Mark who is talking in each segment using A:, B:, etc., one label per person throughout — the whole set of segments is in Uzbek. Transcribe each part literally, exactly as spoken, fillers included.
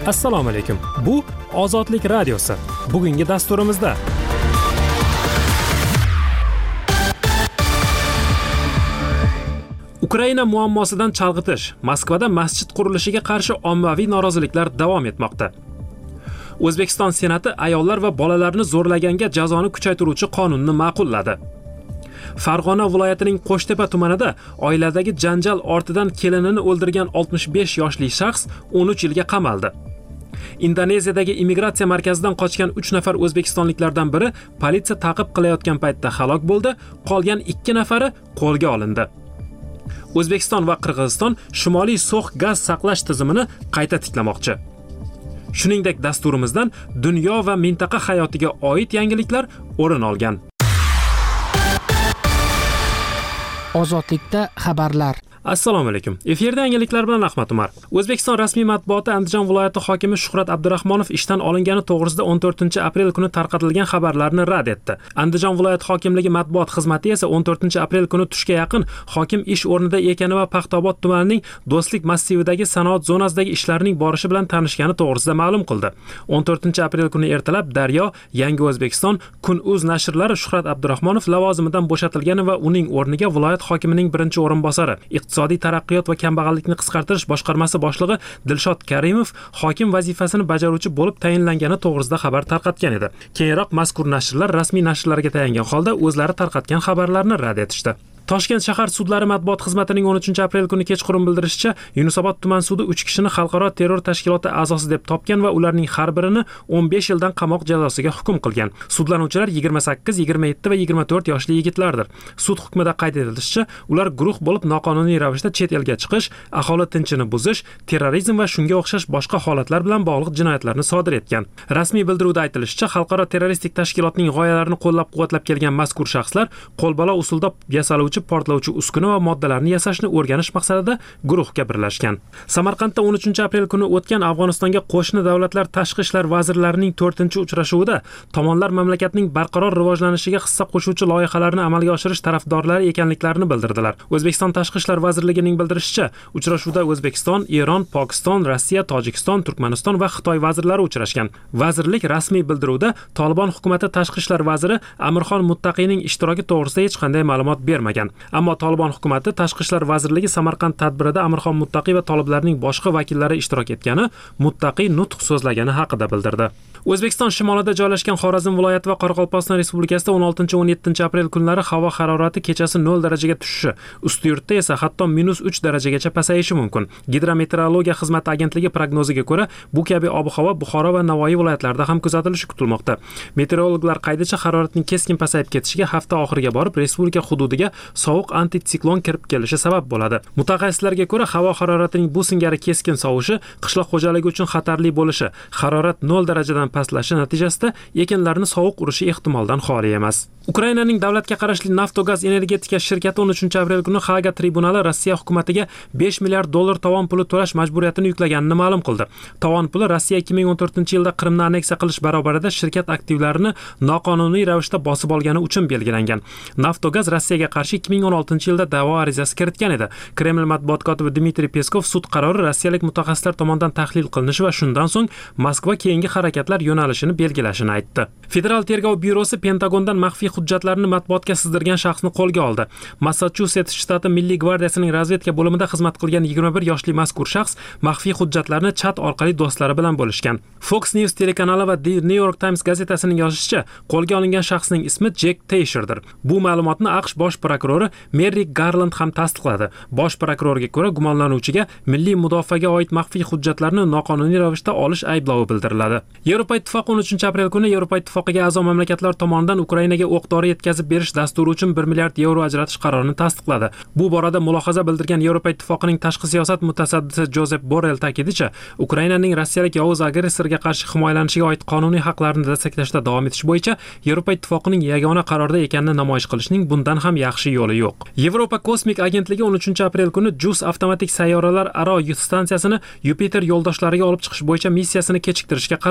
A: Assalomu alaykum. Bu Ozodlik radiosi. Bugungi dasturimizda Ukraina muammosidan chalg'itish. Moskvada masjid qurilishiga qarshi ommaviy noroziliklar davom etmoqda. O'zbekiston Senati ayollar va bolalarni zo'rlaganga jazoni kuchaytiruvchi qonunni ma'qulladi. Farg'ona viloyatining Qo'shtepa tumanida oiladagi janjal ortidan kelinini o'ldirgan oltmish besh yoshli shaxs o'n uch yilga qamaldi. Indoneziyadagi immigratsiya markazidan qochgan uch nafar o'zbekistonliklardan biri politsiya ta'qib qilayotgan paytda halok bo'ldi, qolgan ikki nafari qo'lga olindi. O'zbekiston va Qirg'iziston Shimoliy so'x gaz saqlash tizimini qayta tiklamoqchi. Shuningdek, dasturimizdan dunyo va mintaqa hayotiga oid yangiliklar o'rin olgan.
B: Ozodlikda xabarlar.
A: Assalomu alaykum. Efirda yangiliklar bilan Ahmad Umar. O'zbekiston rasmiy matbuoti Andijon viloyati hokimi Shuhrat Abdurahmonov ishdan olingani to'g'risida o'n to'rtinchi aprel kuni tarqatilgan xabarlarni rad etdi. Andijon viloyat hokimligi matbuot xizmati esa o'n to'rtinchi aprel kuni tushga yaqin hokim ish o'rnida ekani va Paxtaobod tumanining Do'stlik massividagi sanoat zonasidagi ishlarning borishi bilan tanishgani to'g'risida ma'lum qildi. o'n to'rtinchi aprel kuni ertalab Daryo, Yangi O'zbekiston, Kun.uz nashrlari Shuhrat Abdurahmonov lavozimidan bo'shatilgani va uning o'rniga viloyat hokimining birinchi o'rinbosari Iqtisodiy taraqqiyot va kambag'allikni qisqartirish boshqarmasi boshlig'i Dilshod Karimov hokim vazifasini bajaruvchi bo'lib tayinlangani to'g'risida xabar tarqatgan edi. Keyinroq mazkur nashrlar rasmiy nashrlarga tayangan holda o'zlari tarqatgan xabarlarni rad etishdi. Toshkent shahar sudlari matbuot xizmatining o'n uchinchi aprel kuni kechqurun bildirishicha, Yunusobod tuman sudi uch kishini xalqaro terror tashkiloti a'zosi deb topgan va ularning har birini o'n besh yildan qamoq jazosiga hukm qilgan. Sudlanuvchilar yigirma sakkiz, yigirma yetti va yigirma to'rt yoshli yigitlardir. Sud hukmida qayd etilishicha, ular guruh bo'lib noqonuniy ravishda chet elga chiqish, aholi tinchini buzish, terrorizm va shunga o'xshash boshqa holatlar bilan bog'liq jinoyatlarni sodir etgan. Rasmiy bildiruvda aytilishicha, xalqaro terroristik tashkilotning g'oyalarini qo'llab-quvvatlab kelgan mazkur shaxslar qo'lbola usulda yasaluvchi portlovchi uskuna va moddalarni yasashni o'rganish maqsadida guruhga birlashgan. Samarqandda o'n uchinchi aprel kuni o'tgan Afg'onistonga qo'shni davlatlar tashqi ishlar vazirlarining to'rtinchi uchrashuvida tomonlar mamlakatning barqaror rivojlanishiga hissa qo'shuvchi loyihalarni amalga oshirish tarafdorlari ekanliklarini bildirdilar. O'zbekiston Tashqi ishlar vazirligining bildirishicha, uchrashuvda O'zbekiston, Eron, Pokiston, Rossiya, Tojikiston, Turkmaniston va Xitoy vazirlari uchrashgan. Vazirlik rasmiy bildiruvda Tolibon hukumati tashqi ishlar vaziri Amirxon Muttaqiyning ishtiroki to'g'risida hech qanday ma'lumot bermagan. Ammo Tolibon hukumati Tashqi ishlar vazirligi Samarqand tadbirida Amirxon Muttaqiy va toliblarning boshqa vakillari ishtirok etgani, Muttaqiy nutq so'zlagani haqida bildirdi. O'zbekiston shimolida joylashgan Xorazm viloyati va Qoraqalpog'iston Respublikasida o'n oltinchi o'n yettinchi aprel kunlari havo harorati kechasi nol darajaga tushishi, ustiyurtda esa hatto minus uch darajagacha pasayishi mumkin. Gidrometeorologiya xizmati agentligi prognoziga ko'ra, bu kabi ob-havo Buxoro va Navoiy viloyatlarida ham kuzatilishi kutilmoqda. Meteorologlar qaydicha haroratning keskin pasayib ketishiga hafta oxiriga borib respublika hududiga sovuq antitsiklon kirib kelishi sabab bo'ladi. Mutaxassislarga ko'ra, havo haroratining bu singari keskin sovishi qishloq xo'jaligi uchun xatarli bo'lishi, harorat nol darajadan pastlashi natijasida ekinlarni sovuq urishi ehtimoldan xoli emas. Ukrainaning davlatga qarashli Naftogaz energetika shirkati o'n uchinchi aprel kuni Haga tribunali Rossiya hukumatiga besh milliard dollar tovon puli to'lash majburiyatini yuklaganini ma'lum qildi. Tovon puli Rossiya ikki ming o'n to'rtinchi yilda Qrimni anneksiya qilish barobarida shirkat aktivlarini noqonuniy ravishda bosib olgani uchun belgilangan. Naftogaz Rossiyaga qarshi ikki ming o'n oltinchi yilda da'vo arizasi kiritgan edi. Kreml matbuot kotibi Dmitriy Peskov sud qarori rossiyalik mutaxassislar tomonidan tahlil qilinishi va shundan so'ng Moskva keyingi harakatlar yo'nalishini belgilashini aytdi. Federal tergov byurosi Pentagondan maxfiy hujjatlarni matbuotga sizdirgan shaxsni qo'lga oldi. Massachusets shtati Milliy gvardiyasining razvedka bo'limida xizmat qilgan yigirma bir yoshli mazkur shaxs maxfiy hujjatlarni chat orqali do'stlari bilan bo'lishgan. Fox News telekanali va The New York Times gazetasining yozishicha, qo'lga olingan shaxsning ismi Jack Teyshirdir. Bu ma'lumotni AQSh bosh prokurori Merrick Garland ham tasdiqladi. Bosh prokurorga ko'ra, gumonlanuvchiga milliy mudofaaga oid maxfiy hujjatlarni noqonuniy ravishda olish ayblovi bildiriladi. Yevropa ittifoqi o'n uchinchi aprel kuni Yevropa ittifoqiga a'zo mamlakatlar tomonidan Ukrainaga o'q-dori yetkazib berish dasturi uchun bir milliard yevro ajratish qarorini tasdiqladi. Bu borada mulohaza bildirgan Yevropa ittifoqining tashqi siyosat mutasaddisi Josep Borrell ta'kidlashi, Ukrainaning rossiyalik yovuz agressorga qarshi himoyalanishiga oid qonuniy haqlarini desteklashda davom etish bo'yicha Yevropa ittifoqining yagona qarorda ekanini namoyish qilishning bundan ham yaxshi yo'li yo'q. Yevropa kosmik agentligi o'n uchinchi aprel kuni JUICE avtomatik sayyoralar aro stansiyasini Yupiter yo'ldoshlariga olib chiqish bo'yicha missiyasini kechiktirishga qaror qildi.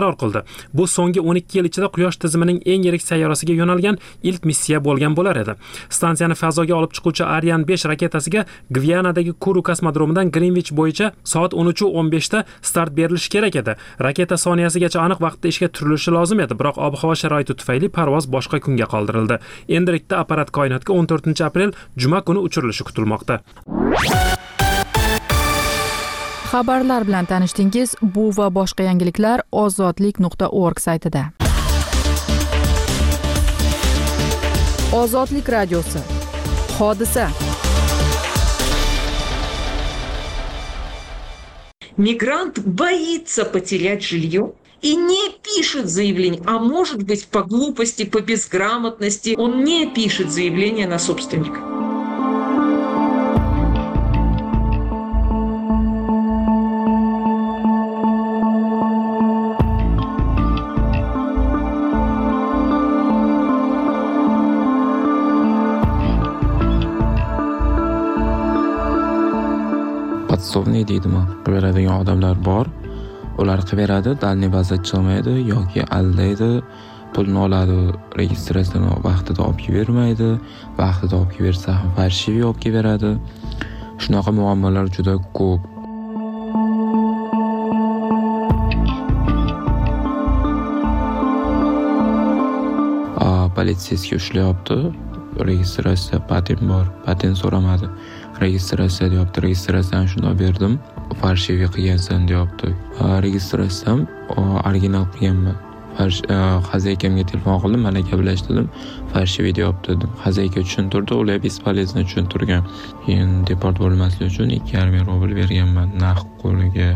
A: Bu so'nggi o'n ikki yil ichida Quyosh tizimining eng yirik sayyorasiga yo'nalgan ilk missiya bo'lgan bo'lar edi. Stansiyani fazoga olib chiquvchi Ariane besh raketasiga Gvianadagi Kuru kosmodromidan Greenwich bo'yicha soat o'n uch o'n beshda start berilishi kerak edi. Raketa soniyasigacha aniq vaqtda ishga turilishi lozim edi, biroq ob-havo sharoiti tufayli parvoz boshqa kunga qoldirildi. Endilikda apparat koinotga o'n to'rtinchi aprel juma kuni uchirilishi kutilmoqda.
B: Xabarlar bilan tanishdingiz. Bu va boshqa yangiliklar ozodlik nuqta org saytida. Ozodlik radiosi. Hodisa.
C: Мигрант боится потерять жилье и не пишет заявление, а может быть по глупости, по безграмотности он не пишет заявление на собственника.
D: Podsovniy deydimi, beradigan odamlar bor. Ular qiveradi, dalniy bazda chiqmaydi yoki aldaydi, pulni oladi, registratsiyani vaqtida olib bermaydi, vaqtida olib bersa ham farshiviy olib beradi. Shunaqa muammolar juda ko'p. Politsiyasiga ushlayapti. Registratsiya patent bor, patent so'ramadi. Registratsiya deyapti, registratsiyani shunday berdim. Farshiviy qilgansan deyapti. Registratsiyam original qilganman. Xazaykamga telefon qildim, mana gaplashdim. Farshiviy deyapti dedim. Xazayka tushuntirdi, ular bespolezno tushuntirgan. Keyin deport bo'lmaslik uchun ikki yarim ming rubl berganman naqd qo'liga.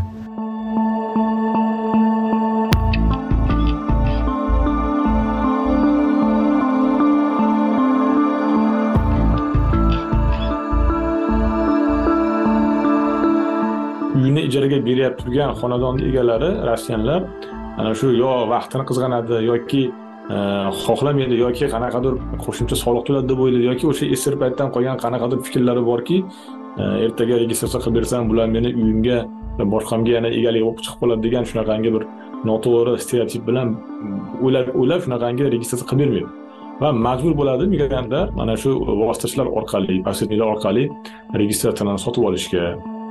E: Uyni ijaraga berib turgan xonadon egalari, rossiyanlar, ana shu yo vaqtini qizg'anadi yoki xohlamaydi yoki qanaqadir qo'shimcha soliq to'ladi deb o'ylaydi yoki o'sha esir paytdan qolgan qanaqadir fikrlari borki, ertaga registratsiya qilib bersam, bular meni uyimga va boshqamga yana egalik bo'lib chiqib qoladi degan shunaqangi bir noto'g'ri stereotip bilan o'ylab o'ylab shunaqangi registratsiya qilib bermaydi. Va majbur bo'ladi migrantlar mana shu vositachilar orqali, posredniklar orqali registratsiyani sotib olishga.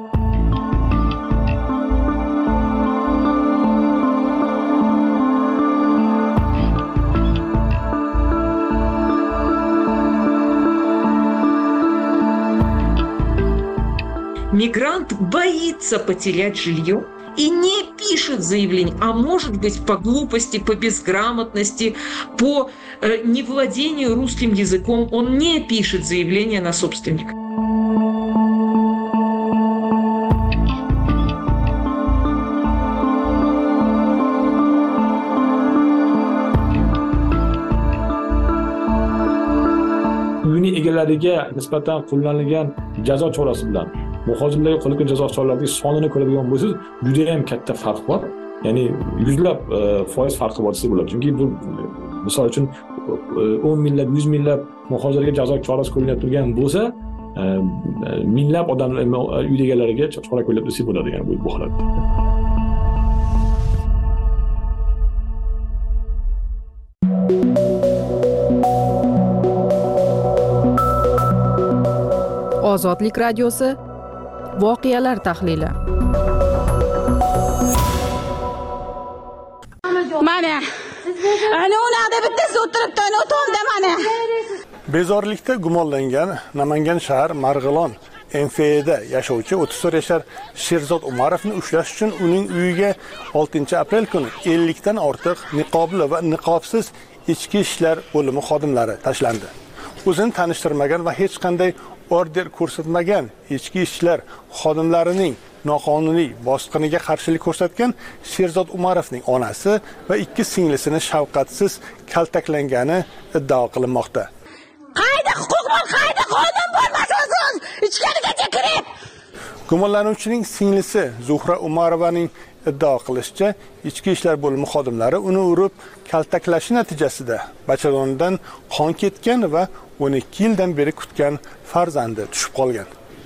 C: Мигрант боится потерять жилье и не пишет заявление, а может быть по глупости, по безграмотности, по э, невладению русским языком он не пишет заявление на собственника.
E: Uyni egalariga nisbatan qo'llanilgan jazo chorasi bilan muhojirlarga qo'llanilgan jazo choralarining sonini ko'radigan bo'lsangiz, juda ham katta farq bor. Ya'ni yuzlab foiz farqi bor desa bo'ladi. Chunki bu misol uchun o'n minglab, yuz minglab muhojirlarga jazo chorasi qo'llanib turgan bo'lsa, minglab odamlar uy egalariga chora qo'llab desa bo'ladi, ya'ni bu holatda.
B: Ozodlik radiosi. Voqealar tahlili.
F: Mana. Ana ularda bittasi o'tiribdi, ana o'tomda mana.
G: Bezorlikda gumonlangan Namangan shahar Marg'ilon M F da yashovchi o'ttiz to'rt yashar Sherzod Umarovni ushlash uchun uning uyiga oltinchi aprel kuni ellikdan ortiq niqobli va niqobsiz ichki ishlar bo'limi xodimlari tashlandi. O'zini tanishtirmagan va hech qanday order ko'rsatmagan ichki ishlar xodimlarining noqonuniy bosqiniga qarshilik ko'rsatgan Sherzod Umarovning onasi va ikki singlisini shafqatsiz kaltaklangani iddao qilinmoqda.
F: Qayda huquq bor, qayda qonun bo'lmasin, ichkarigacha kirib.
G: Gumonlanuvchining singlisi Zuhra Umarovaning iddao qilishicha, ichki ishlar bo'limi xodimlari uni urib kaltaklashi natijasida bachadonidan qon ketgan va o'n ikki yildan beri kutgan farzandi tushib qolgan.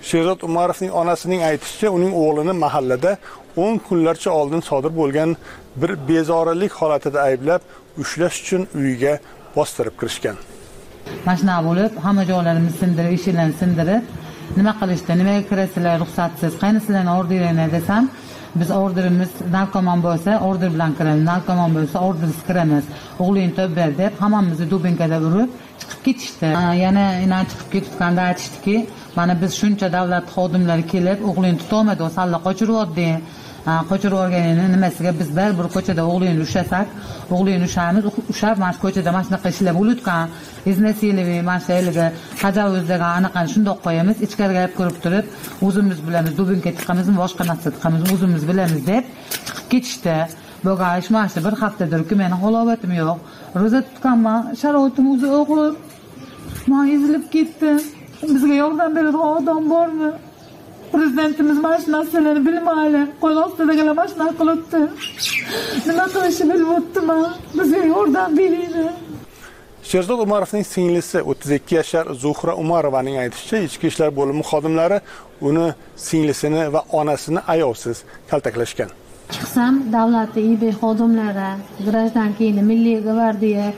G: Sherzod Umarovning onasining aytishicha, uning o'g'lini mahallada o'n kunlarcha oldin sodir bo'lgan bir bezorilik holatida ayblab, ushlash uchun uyiga bostirib kirishgan.
H: Mashina bo'lib, hamma joylarimizni sindirib, eshiklarni sindirib, nima qilishdi, nimaga kirasizlar ruxsatsiz, qayni sizlarning orderinglar desam, biz orderimiz narkoman bo'lsa, order bilan kiramiz, narkoman bo'lsa, ordersiz kiramiz. O'g'ling tobber deb hammamizni dubinkada urib chiqib ketishdi. Yana ina chiqib ketganda aytishdiki, mana biz shuncha davlat xodimlari kelib, o'g'lingni tutolmadi, o salla qochiryapti. Qochirib olganini nimasiga biz baribir ko'chada o'g'lingni ushlasak, o'g'lingni ushamiz, ushab mana ko'chada mana shunaqa ishlar bo'lutgan, iznasiliy mana shaylarga tajovuzlarga anaqani shundoq qo'yamiz, ichkariga olib kirib turib, o'zimiz bilamiz, dubinka chiqamizmi, boshqa narsa chiqamiz, o'zimiz bilamiz deb chiqib ketishdi. Bo'lgan ish mana shu bir haftadirki, meni halovatim yo'q. Ro'za tutganman, sharoitim o'zi og'ir. Men ezilib ketdim. Bizga yordam beradigan odam bormi? Prezidentimiz mana shu narsalarni bilmaydi. Qo'l ostidagilar mana shunaqa qilibdi. Nima qilishni bilmayapman. Bizga yordam beringlar.
G: Sherzod Umarovning singlisi o'ttiz ikki yashar Zuhra Umarovaning aytishicha, ichki ishlar bo'limi xodimlari uni singlisini va onasini ayovsiz kaltaklashgan.
I: Chiqsam, davlatning I B xodimlari, grajdankini, milliy gvardiya,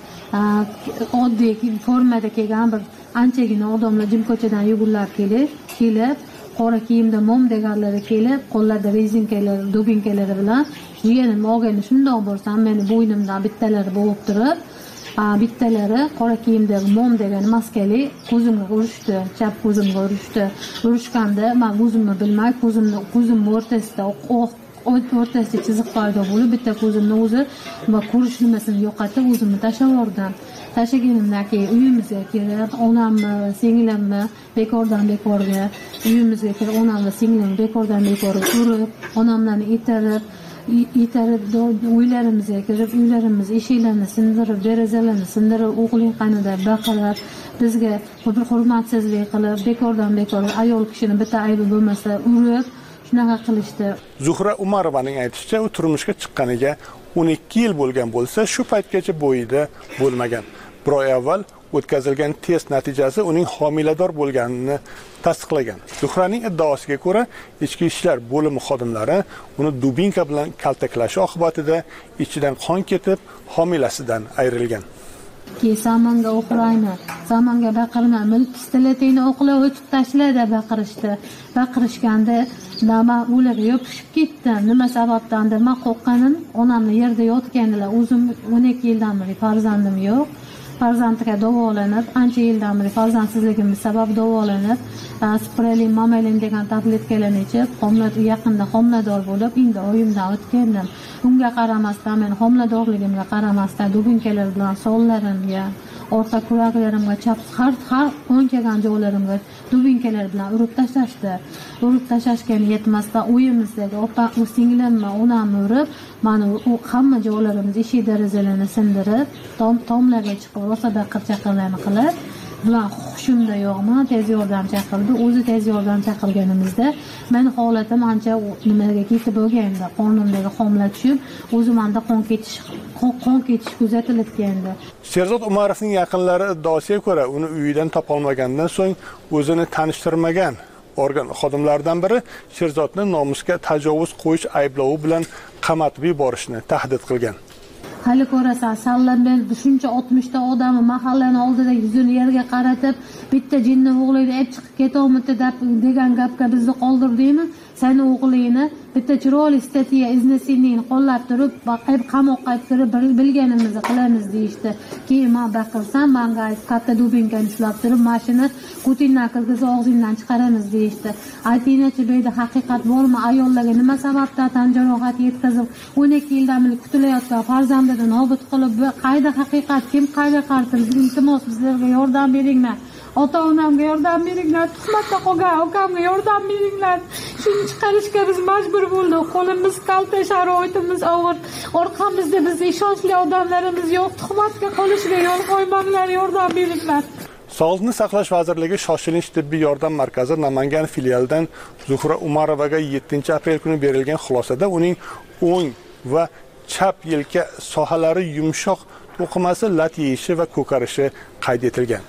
I: oddiy formada kelgan bir anchagina odamlar jimko'chadan yugurlab kelib, kelib qora kiyimda mom deganlari kelib, qo'llarida rezinkalar, dubinkalari bilan jiyanim olgani shundoq bo'lsa, meni bo'ynimdan bittalari bo'g'ib turib, bittalari qora kiyimdagi mom degan maskali ko'zimga urishdi, chap ko'zimga urishdi. Urishganda men o'zimni bilmay, ko'zimni ko'zim o'rtasida oq o'rtasida chiziq paydo bo'lib, bitta ko'zimni o'zi va ko'rish nimasini yo'qotib, o'zimni tashlab yubordim. Tashlaganimdan keyin uyimizga kelib, onamni, singlimni bekordan bekorga uyimizga kelib, onamni, singlimni bekordan bekorga ko'rib, onamlarni itarib, itarib uylarimizga kirib, uylarimiz eshiklarini sindirib, derazalarni sindirib, o'g'ling qanida baqirib, bizga bir hurmatsizlik qilib, bekordan bekorga ayol kishini bitta aybi bo'lmasa urib, shunaqa qilishdi.
G: Zuhra Umarovaning aytishicha, u turmushga chiqqaniga o'n ikki yil bo'lgan bo'lsa, shu paytgacha bo'yida bo'lmagan. Bir oy avval o'tkazilgan test natijasi uning homilador bo'lganini tasdiqlagan. Zuhraning iddaosiga ko'ra, ichki ishlar bo'limi xodimlari uni dubinka bilan kaltaklashi oqibatida ichidan qon ketib, homilasidan ayrilgan.
I: Ki samonga o'qlaymi, samonga baqirma, mil pistoletini o'qlab o'tib tashladi baqirishdi. Baqirishganda nima ularga yopishib ketdim. Nima sababdandir men qo'rqqanim, onamni yerda yotgandilar. O'zim o'n ikki yildan beri farzandim yo'q. Farzandga davolanib, ancha yildan beri farzandsizligimiz sabab davolanib, sprelin, mamelin degan tabletkalarni ichib, homilador yaqinda homilador bo'lib, endi oyimdan o'tgandim. Unga qaramasdan, men homiladorligimga qaramasdan dubinkalar bilan sonlarimga, orqa kuraklarimga, chap har har o'nchagan joylarimga dubinkalar bilan urib tashlashdi. Urib tashlashgani yetmasdan uyimizdagi opa, singlimni, onamni urib, mani u hamma joylarimiz eshik derazalarni sindirib, tom tomlarga chiqib, rosa baqir-chaqirlarni qilib, bilan hushimda yo'qman, tez yordam chaqirdi. O'zi tez yordam chaqirganimizda meni holatim ancha nimaga ketib bo'lgandi. Qornimdagi homila tushib, o'zimda qon ketish, qon ketish kuzatilgandi.
G: Sherzod Umarovning yaqinlari iddaosiga ko'ra, uni uyidan topolmagandan so'ng o'zini tanishtirmagan organ xodimlaridan biri Sherzodni nomusga tajovuz qo'yish ayblovi bilan qamatib yuborishni tahdid qilgan.
I: Hali ko'rasan, sallandan shuncha oltmishta odamni mahallani oldida yuzini yerga qaratib, bitta jinni o'g'lingni olib chiqib ketovmidi degan gapga bizni qoldirdingmi? Seni o'g'lingni bitta chiroyli statiya iznesiningni qo'llab turib, baqib qamoqqa kirib bilganimizni qilamiz deyishdi. Keyin men baqirsam, menga katta dubinkani ushlab turib, mashina Putindan kirgizib og'zingdan chiqaramiz deyishdi. Aytingchi, bu yerda haqiqat bormi? Ayollarga nima sababdan tan jarohat yetkazib, o'n ikki yildan beri kutilayotgan farzandini nobud qilib, qayda haqiqat, kim qayga qarshi? Iltimos, bizlarga yordam beringlar. Ota-onamga yordam beringlar, tuhmatda qolgan ukamga yordam beringlar. Shuni chiqarishga biz majbur bo'ldik. Qo'limiz kalta, sharoitimiz og'ir. Orqamizda bizga ishonchli odamlarimiz yo'q. Tuhmatga qolishiga yo'l qo'ymanglar, yordam beringlar.
G: Sog'liqni saqlash vazirligi shoshilinch tibbiy yordam markazi Namangan filialidan Zuhra Umarovaga yettinchi aprel kuni berilgan xulosada uning o'ng va chap yelka sohalari yumshoq to'qimasi lat yeyishi va ko'karishi qayd etilgan.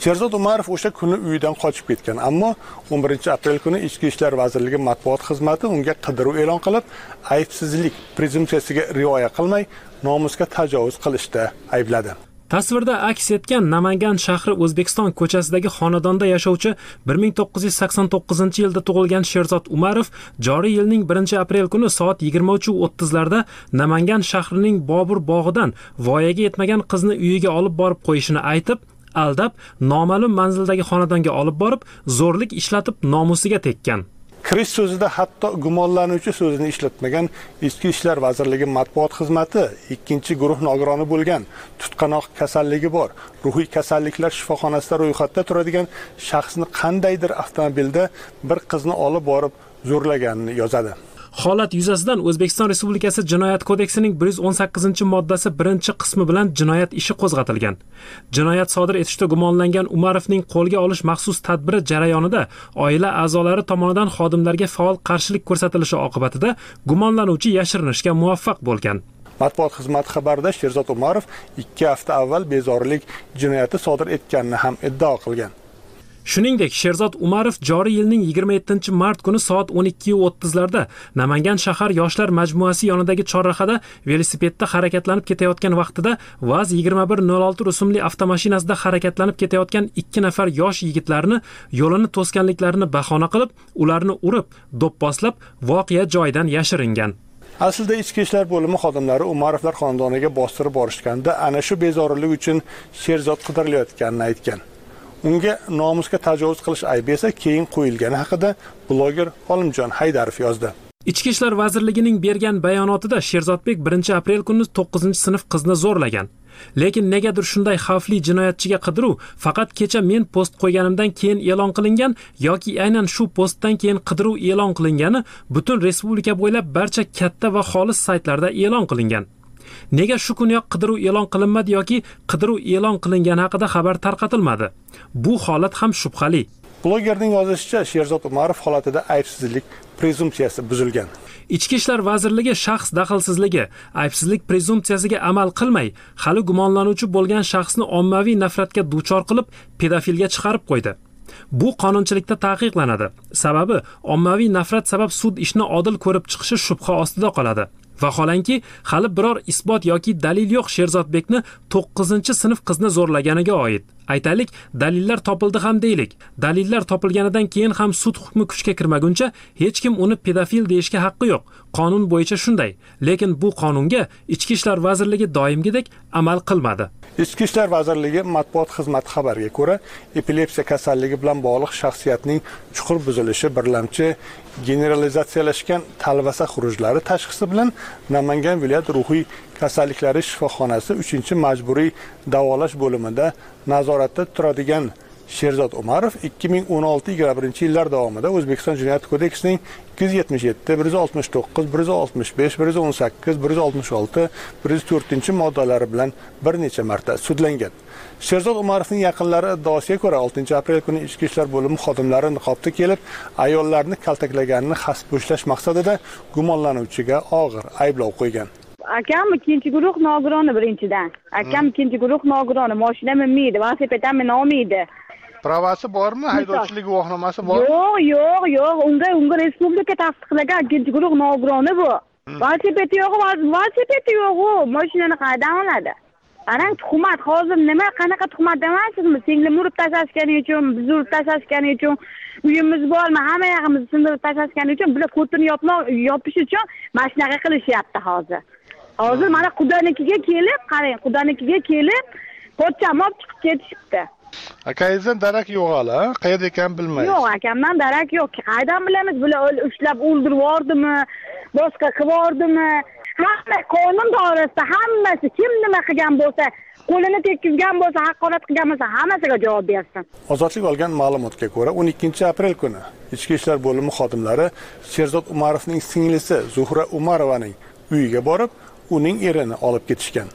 G: Sherzod Umarov o'sha kuni uyidan qochib ketgan, ammo o'n birinchi aprel kuni Ichki ishlar vazirligi matbuot xizmati unga qidiruv e'lon qilib, aybsizlik prezumpsiyasiga rioya qilmay, nomusga tajovuz qilishda aybladi.
A: Tasvirda aks etgan Namangan shahri O'zbekiston ko'chasidagi xonadonda yashovchi bir ming to'qqiz yuz sakson to'qqizinchi yilda tug'ilgan Sherzod Umarov joriy yilning birinchi aprel kuni soat yigirma uch o'ttiz larda Namangan shahrining Bobur bog'idan voyaga yetmagan qizni uyiga olib borib qo'yishini aytib, aldab, noma'lum manzildagi xonadonga olib borib, zo'rlik ishlatib nomusiga tekkan.
G: Kirish so'zida hatto gumonlanuvchi so'zini ishlatmagan Ichki ishlar vazirligi matbuot xizmati ikkinchi guruh nogironi bo'lgan, tutqanoq kasalligi bor, ruhiy kasalliklar shifoxonasida ro'yxatda turadigan shaxsni qandaydir avtomobilda bir qizni olib borib zo'rlaganini yozadi.
A: Holat yuzasidan O'zbekiston Respublikasi Jinoyat kodeksining bir yuz o'n sakkizinchi moddasi birinchi qismi bilan jinoyat ishi qo'zg'atilgan. Jinoyat sodir etishda gumonlangan Umarovning qo'lga olish maxsus tadbiri jarayonida oila a'zolari tomonidan xodimlarga faol qarshilik ko'rsatilishi oqibatida gumonlanuvchi yashirinishga muvaffaq bo'lgan.
G: Matbuot xizmati xabarida Sherzod Umarov ikki hafta avval bezorilik jinoyati sodir etganini ham iddao qilgan.
A: Shuningdek, Sherzod Umarov joriy yilning yigirma yettinchi mart kuni soat o'n ikki o'ttiz larda Namangan shahar yoshlar majmuasi yonidagi chorrahada velosipedda harakatlanib ketayotgan vaqtida Vaz yigirma bir nol olti rusumli avtomashinasida harakatlanib ketayotgan ikki nafar yosh yigitlarni yo'lini to'sganliklarini bahona qilib, ularni urib, do'pposlab, voqea joyidan yashiringan.
G: Aslida Ichki ishlar bo'limi xodimlari Umarovlar xonadoniga bostirib borishganda ana shu bezorilik uchun Sherzod qidirilayotganini aytgan. Unga nomusga tajovuz qilish aybi esa keyin qo'yilgani haqida bloger Olimjon Haydarov yozdi.
A: Ichki ishlar vazirligining bergan bayonotida Sherzodbek birinchi aprel kuni to'qqizinchi sinf qizni zo'rlagan. Lekin negadir shunday xavfli jinoyatchiga qidiruv faqat kecha men post qo'yganimdan keyin e'lon qilingan yoki aynan shu postdan keyin qidiruv e'lon qilingani butun respublika bo'ylab barcha katta va xolis saytlarda e'lon qilingan. Nega shu kuniyoq qidiruv e'lon qilinmadi yoki qidiruv e'lon qilingani haqida xabar tarqatilmadi? Bu holat ham shubhali.
G: Blogerning yozishicha, Sherzod Umarov holatida aybsizlik prezumpsiyasi buzilgan.
A: Ichki ishlar vazirligi shaxs daxlsizligi, aybsizlik prezumpsiyasiga amal qilmay, hali gumonlanuvchi bo'lgan shaxsni ommaviy nafratga duchor qilib, pedofilga chiqarib qo'ydi. Bu qonunchilikda taqiqlanadi. Sababi, ommaviy nafrat sabab sud ishni odil ko'rib chiqishi shubha ostida qoladi. Vaholanki, hali biror isbot yoki dalil yo'q Sherzodbekni to'qqizinchi sinf qizni zo'rlaganiga oid. Aytaylik, dalillar topildi ham deylik. Dalillar topilganidan keyin ham sud hukmi kuchga kirmaguncha hech kim uni pedofil deyishga haqqi yo'q. Qonun bo'yicha shunday. Lekin bu qonunga Ichki ishlar vazirligi doimgidek amal qilmadi.
G: Ichki ishlar vazirligi matbuot xizmati xabariga ko'ra, epilepsiya kasalligi bilan bog'liq shaxsiyatning chuqur buzilishi birlamchi generalizatsiyalashgan talvasa xurujlari tashxisi bilan Namangan viloyat ruhiy kasalliklari shifoxonasi uchinchi majburiy davolash bo'limida nazoratda turadigan Sherzod Umarov ikki ming o'n olti yigirma birinchi yillar davomida O'zbekiston Jinoyat kodeksining ikki yuz yetmish yetti, bir yuz oltmish to'qqiz, bir yuz oltmish besh, bir yuz o'n sakkiz, bir yuz oltmish olti, bir yuz to'rtinchi moddalari bilan bir necha marta sudlangan. Sherzod Umarovning yaqinlari iddaosiga ko'ra oltinchi aprel kuni Ichki ishlar bo'limi xodimlari niqobda kelib, ayollarni kaltaklaganini hasb bo'shlash maqsadida gumonlanuvchiga og'ir ayblov qo'ygan.
J: Akam ikkinchi guruh nogironi birinchidan. Akam ikkinchi guruh nogironi, mashina minmaydi, velosiped ham minolmaydi.
G: Pravasi bormi? Haydovchilik guvohnomasi bormi?
J: Yo'q, yo'q, yo'q. Unga unga respublika tasdiqlagan ikkinchi guruh nogironi bu. Velosiped yo'q, velosiped yo'q, mashinani qayerdan oladi? Qarang, tuhmat hozir nima, qanaqa tuhmat demasizmi? Singlim urib tashlashgani uchun, biz urib tashlashgani uchun, uyimiz bormi, hamma yog'imizni sindirib tashlashgani uchun, bular ko'tini yopish uchun mashinaga qilishyapti hozir. Hozir mana Qudanikiga kelib, qarang, Qudanikiga kelib, pochcham olib chiqib ketishibdi.
G: Akangizdan darak yo'q hali, qayerda ekanini bilmaysiz.
J: Yo'q, akamdan darak yo'q. Qayerdan bilamiz? Bular ushlab o'ldirib yubordimi, boshqa qilib yubordimi? Hamma qonun doirasida hammasi kim nima qilgan bo'lsa, qo'lini tekkizgan bo'lsa, haqorat qilgan bo'lsa, hammasiga javob bersin.
G: Ozodlik olgan ma'lumotga ko'ra, o'n ikkinchi aprel kuni Ichki ishlar bo'limi xodimlari Sherzod Umarovning singlisi Zuhra Umarovaning uyiga borib, uning erini olib ketishgan.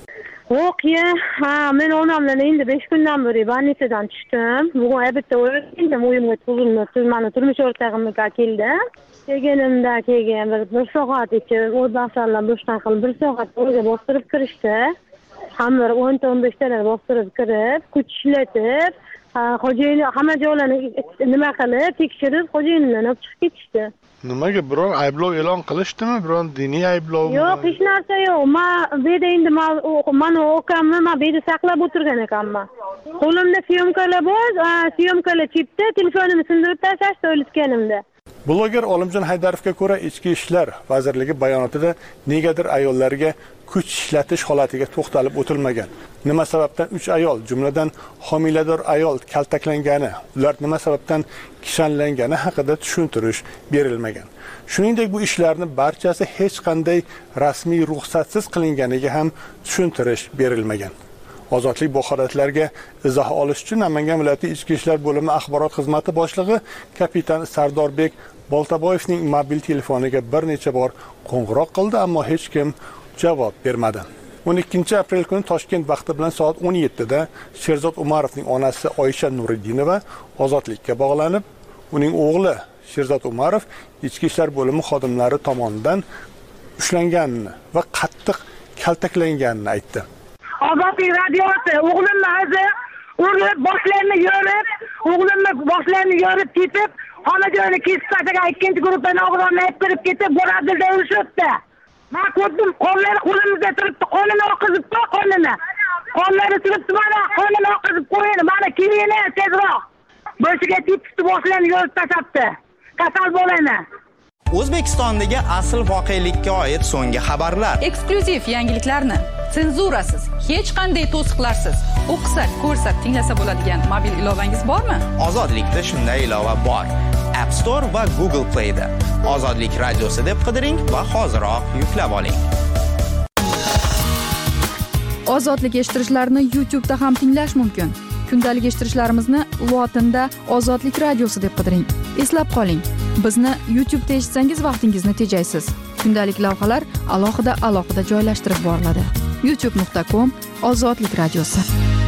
I: Voqea, ha, men onam bilan endi besh kundan beri больницадан tushdim. Bugun erta o'yindim, uyimga turmush, meni turmush o'rtog'imga keldi. Kelganimda kelgan bir soat ichib, o'zbaqlarla boshdan qilib bir soat o'yga bostirib kirishdi. Hamma o'n o'n besh talar bostirib kirib, kuch ishlatib, xo'jayin hamma joylarni nima qilib tekshirib xo'jayinimdan olib chiqib ketishdi.
K: Nimaga biror ayblov e'lon qilishdimi? Biror diniy ayblovmi?
I: Yo'q, hech narsa yo'q. Men bu yerda endi men ukamni men bu yerda saqlab o'tirgan ekanman. Qo'limda syomkalar bor, syomkalar chipda, telefonimni sindirib tashlashdi o'litganimda.
G: Bloger Olimjon Haydarovga ko'ra, Ichki ishlar vazirligi bayonotida negadir ayollarga kuch ishlatish holatiga to'xtalib o'tilmagan. Nima sababdan uch ayol, jumladan homilador ayol kaltaklangani, ular nima sababdan kishanlangani haqida tushuntirish berilmagan. Shuningdek, bu ishlarning barchasi hech qanday rasmiy ruxsatsiz qilinganiga ham tushuntirish berilmagan. Ozodlik bu holatlarga izoh olish uchun Namangan viloyati Ichki ishlar bo'limi axborot xizmati boshlig'i kapitan Sardorbek Boltaboyevning mobil telefoniga bir necha bor qo'ng'iroq qildi, ammo hech kim javob bermadi. o'n ikkinchi aprel kuni Toshkent vaqti bilan soat o'n yettida Sherzod Umarovning onasi Oysha Nuriddinova ozodlikka bog'lanib, uning o'g'li Sherzod Umarov Ichki ishlar bo'limi xodimlari tomonidan ushlanganini va qattiq kaltaklanganini aytdi.
J: Ozodlik radiosi o'g'limni o'zi urib, boshlarini yorib, o'g'limni boshlarini yorib ketib, xona joyini kesib tashlagan ikkinchi guruhdan og'irlarni olib kirib ketib, Bo'radilda urishibdi. Men ko'rdim, qo'llari qo'limizda turibdi, qonini oqizibdi, qonini. Qonlari turibdi, mana qonini oqizib qo'ying, mana kiringni tezroq. Boshiga tepishdi, boshlarini yorib tashlabdi. Kasal bo'lani.
L: O'zbekistondagi asl voqelikka oid so'nggi xabarlar.
B: Eksklyuziv yangiliklarni senzurasiz, hech qanday to'siqlarsiz o'qisak, ko'rsak, tinglasa bo'ladigan mobil ilovangiz bormi?
L: Ozodlikda shunday ilova bor. App Store va Google Play da. Ozodlik radiosi deb qidiring va hoziroq yuklab oling.
B: Ozodlik eshittirishlarni YouTube da ham tinglash mumkin. Kundalik eshittirishlarimizni lotinda Ozodlik radiosi deb qidiring. Eslab qoling, bizni YouTube da eshitsangiz vaqtingizni tejaysiz. Kundalik lavhalar alohida alohida joylashtirib boriladi. youtube nuqta com Ozodlik radiosi.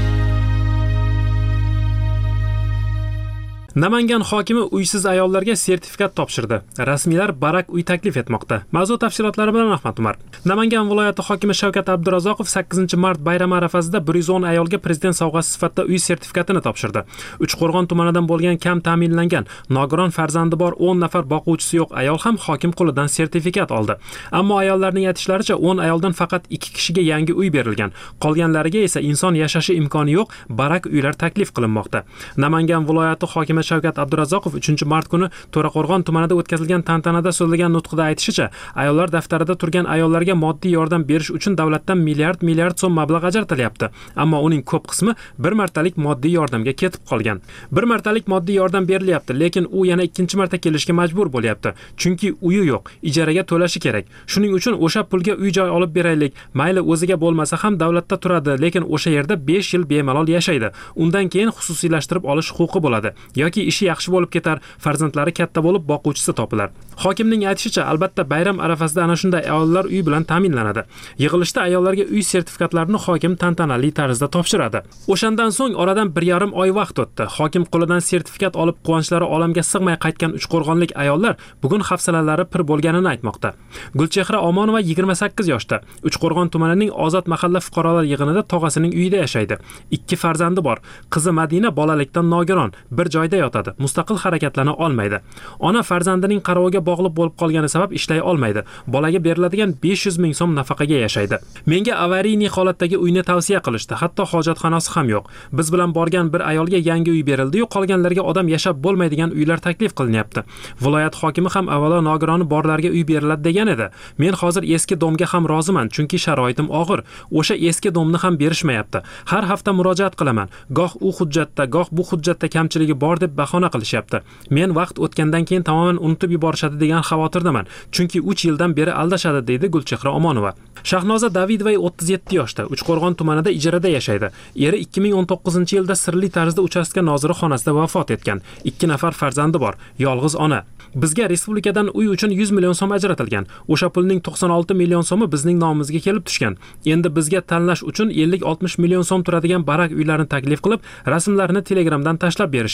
A: Namangan hokimi uysiz ayollarga sertifikat topshirdi. Rasmiylar barak uy taklif etmoqda. Mavzu tafsilotlari bilan Ahmad Umar. Namangan viloyati hokimi Shavkat Abdurazzoqov sakkizinchi mart bayrami arafasida bir yuz o'n ayolga prezident sovg'asi sifatida uy sertifikatini topshirdi. Uchqo'rg'on tumanidan bo'lgan kam ta'minlangan, nogiron farzandi bor o'n nafar boquvchisi yo'q ayol ham hokim qo'lidan sertifikat oldi. Ammo ayollarning aytishlaricha o'n ayoldan faqat ikki kishiga yangi uy berilgan. Qolganlariga esa inson yashashi imkoni yo'q barak uylar taklif qilinmoqda. Namangan viloyati hokimi Shavkat Abdurazzoqov uchinchi mart kuni To'raqo'rg'on tumanida o'tkazilgan tantanada so'zlagan nutqida aytishicha, ayollar daftarida turgan ayollarga moddiy yordam berish uchun davlatdan milliard milliard so'm mablag' ajratilyapti. Ammo uning ko'p qismi bir martalik moddiy yordamga ketib qolgan. Bir martalik moddiy yordam berilyapti, lekin u yana ikkinchi marta kelishga majbur bo'lyapti. Chunki uyi yo'q, ijaraga to'lashi kerak. Shuning uchun o'sha pulga uy joy olib beraylik. Mayli o'ziga bo'lmasa ham davlatda turadi, lekin o'sha yerda besh yil bemalol yashaydi. Undan keyin xususiylashtirib olish huquqi bo'ladi. Yoki ishi yaxshi bo'lib ketar, farzandlari katta bo'lib boquvchisi topilar. Hokimning aytishicha, albatta bayram arafasida ana shunday ayollar uy bilan ta'minlanadi. Yig'ilishda ayollarga uy sertifikatlarini hokim tantanali tarzda topshiradi. O'shandan so'ng oradan bir yarim oy vaqt o'tdi. Hokim qo'lidan sertifikat olib quvonchlari olamga sig'may qaytgan uchqo'rg'onlik ayollar bugun hafsalalari pir bo'lganini aytmoqda. Gulchehra Omonova yigirma sakkiz yoshda. Uchqo'rg'on tumanining Ozod mahalla fuqarolar yig'inida tog'asining uyida yashaydi. Ikki farzandi bor. Qizi Madina bolalikdan nogiron, bir joyda yotadi, mustaqil harakatlana olmaydi. Ona farzandining qaroviga bog'liq bo'lib qolgani sabab ishlay olmaydi. Bolaga beriladigan besh yuz ming so'm nafaqaga yashaydi. Menga avariyniy holatdagi uyni tavsiya qilishdi, hatto hojatxonasi ham yo'q. Biz bilan borgan bir ayolga yangi uy berildi-yu, qolganlarga odam yashab bo'lmaydigan uylar taklif qilinyapti. Viloyat hokimi ham avvalo nogironi borlarga uy beriladi degan edi. Men hozir eski domga ham roziman, chunki sharoitim og'ir. O'sha eski domni ham berishmayapti. Har hafta murojaat qilaman. Goh u hujjatda, goh bu hujjatda kamchiligi bor deb bahona qilishyapti. Men vaqt o'tgandan keyin tamoman unutib yuborishadi degan xavotirdaman. Chunki uch yildan beri aldashadi, deydi Gulchehra Omonova. Shahnoza Davidova o'ttiz yetti yoshda, Uchqo'rg'on tumanida ijarada yashaydi. Eri ikki ming o'n to'qqizinchi yilda sirli tarzda uchastka noziri xonasida vafot etgan. ikki nafar farzandi bor, yolg'iz ona. Bizga respublikadan uy uchun yuz million so'm ajratilgan. O'sha pulning to'qson olti million so'mi bizning nomimizga kelib tushgan. Endi bizga tanlash uchun ellik oltmish million so'm turadigan barak uylarni taklif qilib, rasmlarini Telegramdan tashlab berishyapti.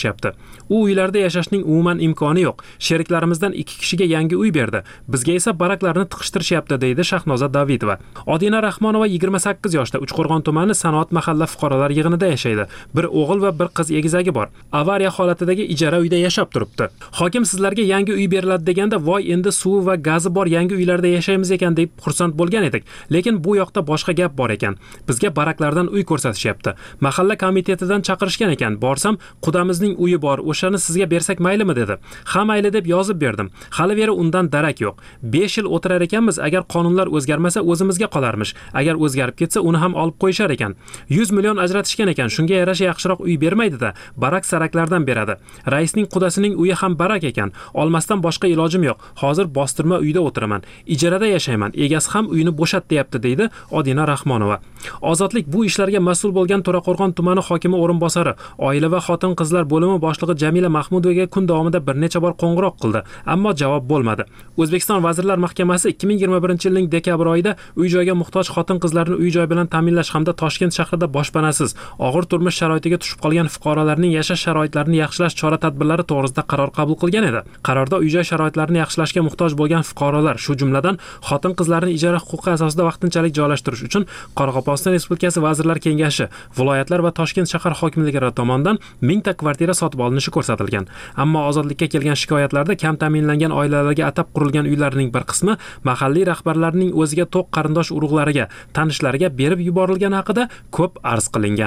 A: U uylarda yashashning umuman imkoni yo'q. Sheriklarimizdan ikki kishiga yangi uy berdi. Bizga esa baraklarni tiqishtirishyapti, deydi Shahnoza Davidova. Odina Rahmonova yigirma sakkiz yoshda Uchqo'rg'on tumani Sanoat mahalla fuqarolar yig'inida yashaydi. Bir o'g'il va bir qiz egizagi bor. Avariya holatidagi ijara uyda yashab turibdi. Hokim sizlarga yangi uy beriladi deganda, voy endi suvi va gazi bor yangi uylarda yashaymiz ekan deb xursand bo'lgan edik. Lekin bu yoqda boshqa gap bor ekan. Bizga baraklardan uy ko'rsatishyapti. Mahalla komitetidan chaqirishgan ekan. Borsam, qudamizning uyi bor, o'shani sizga bersak maylimi dedi. Ha mayli deb yozib berdim. Hali beri undan darak yo'q. besh yil o'tirar ekanmiz, agar qonunlar o'zgarmasa o'zimizga qolarmish. Agar o'zgarib ketsa uni ham olib qo'yishar ekan. yuz million ajratishgan ekan. Shunga yarasha yaxshiroq uy bermaydi-da, barak saraklardan beradi. Raisning qudasining uyi ham barak ekan. Olmasdan boshqa ilojim yo'q. Hozir bostirma uyda o'tiraman. Ijarada yashayman. Egasi ham uyini bo'shat deyapti, deydi Odina Rahmonova. Ozodlik bu ishlarga mas'ul bo'lgan To'raqo'rg'on tumani hokimi o'rinbosari, oila va xotin-qizlar bo'limi boshlig'i Jamila Mahmudovaga kun davomida bir necha bor qo'ng'iroq qildi, ammo javob bo'lmadi. O'zbekiston Vazirlar Mahkamasi ikki ming yigirma birinchi yilning dekabr oyida uy-joyga muhtoj xotin-qizlarni uy-joy bilan ta'minlash hamda Toshkent shahrida boshpanasiz, og'ir turmush sharoitiga tushib qolgan fuqarolarning yashash sharoitlarini yaxshilash chora-tadbirlari to'g'risida qaror qabul qilgan edi. Qarorda uy-joy sharoitlarini yaxshilashga muhtoj bo'lgan fuqarolar, shu jumladan xotin-qizlarni ijara huquqi asosida vaqtinchalik joylashtirish uchun Qoraqalpog'iston Respublikasi Vazirlar Kengashi, viloyatlar va Toshkent shahar hokimliklari tomonidan mingta kvartira sotib olinishi ko'rsatilgan. Ammo ozodlikka kelgan shikoyatlarda kam ta'minlangan oilalarga atab qurilgan uylarning bir qismi mahalliy rahbarlarning o'ziga to'q qarindosh urug'lariga, tanishlariga berib yuborilgani haqida ko'p arz qilingan.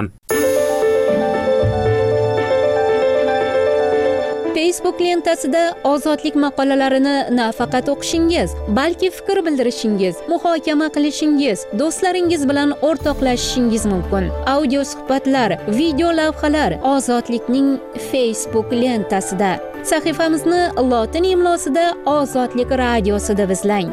M: Facebook lentasida ozodlik maqolalarini nafaqat o'qishingiz, balki fikr bildirishingiz, muhokama qilishingiz, do'stlaringiz bilan o'rtoqlashishingiz mumkin. Audio suhbatlar, video lavhalar Ozodlikning Facebook lentasida. Sahifamizni lotin imlosida Ozodlik radiosida izlang.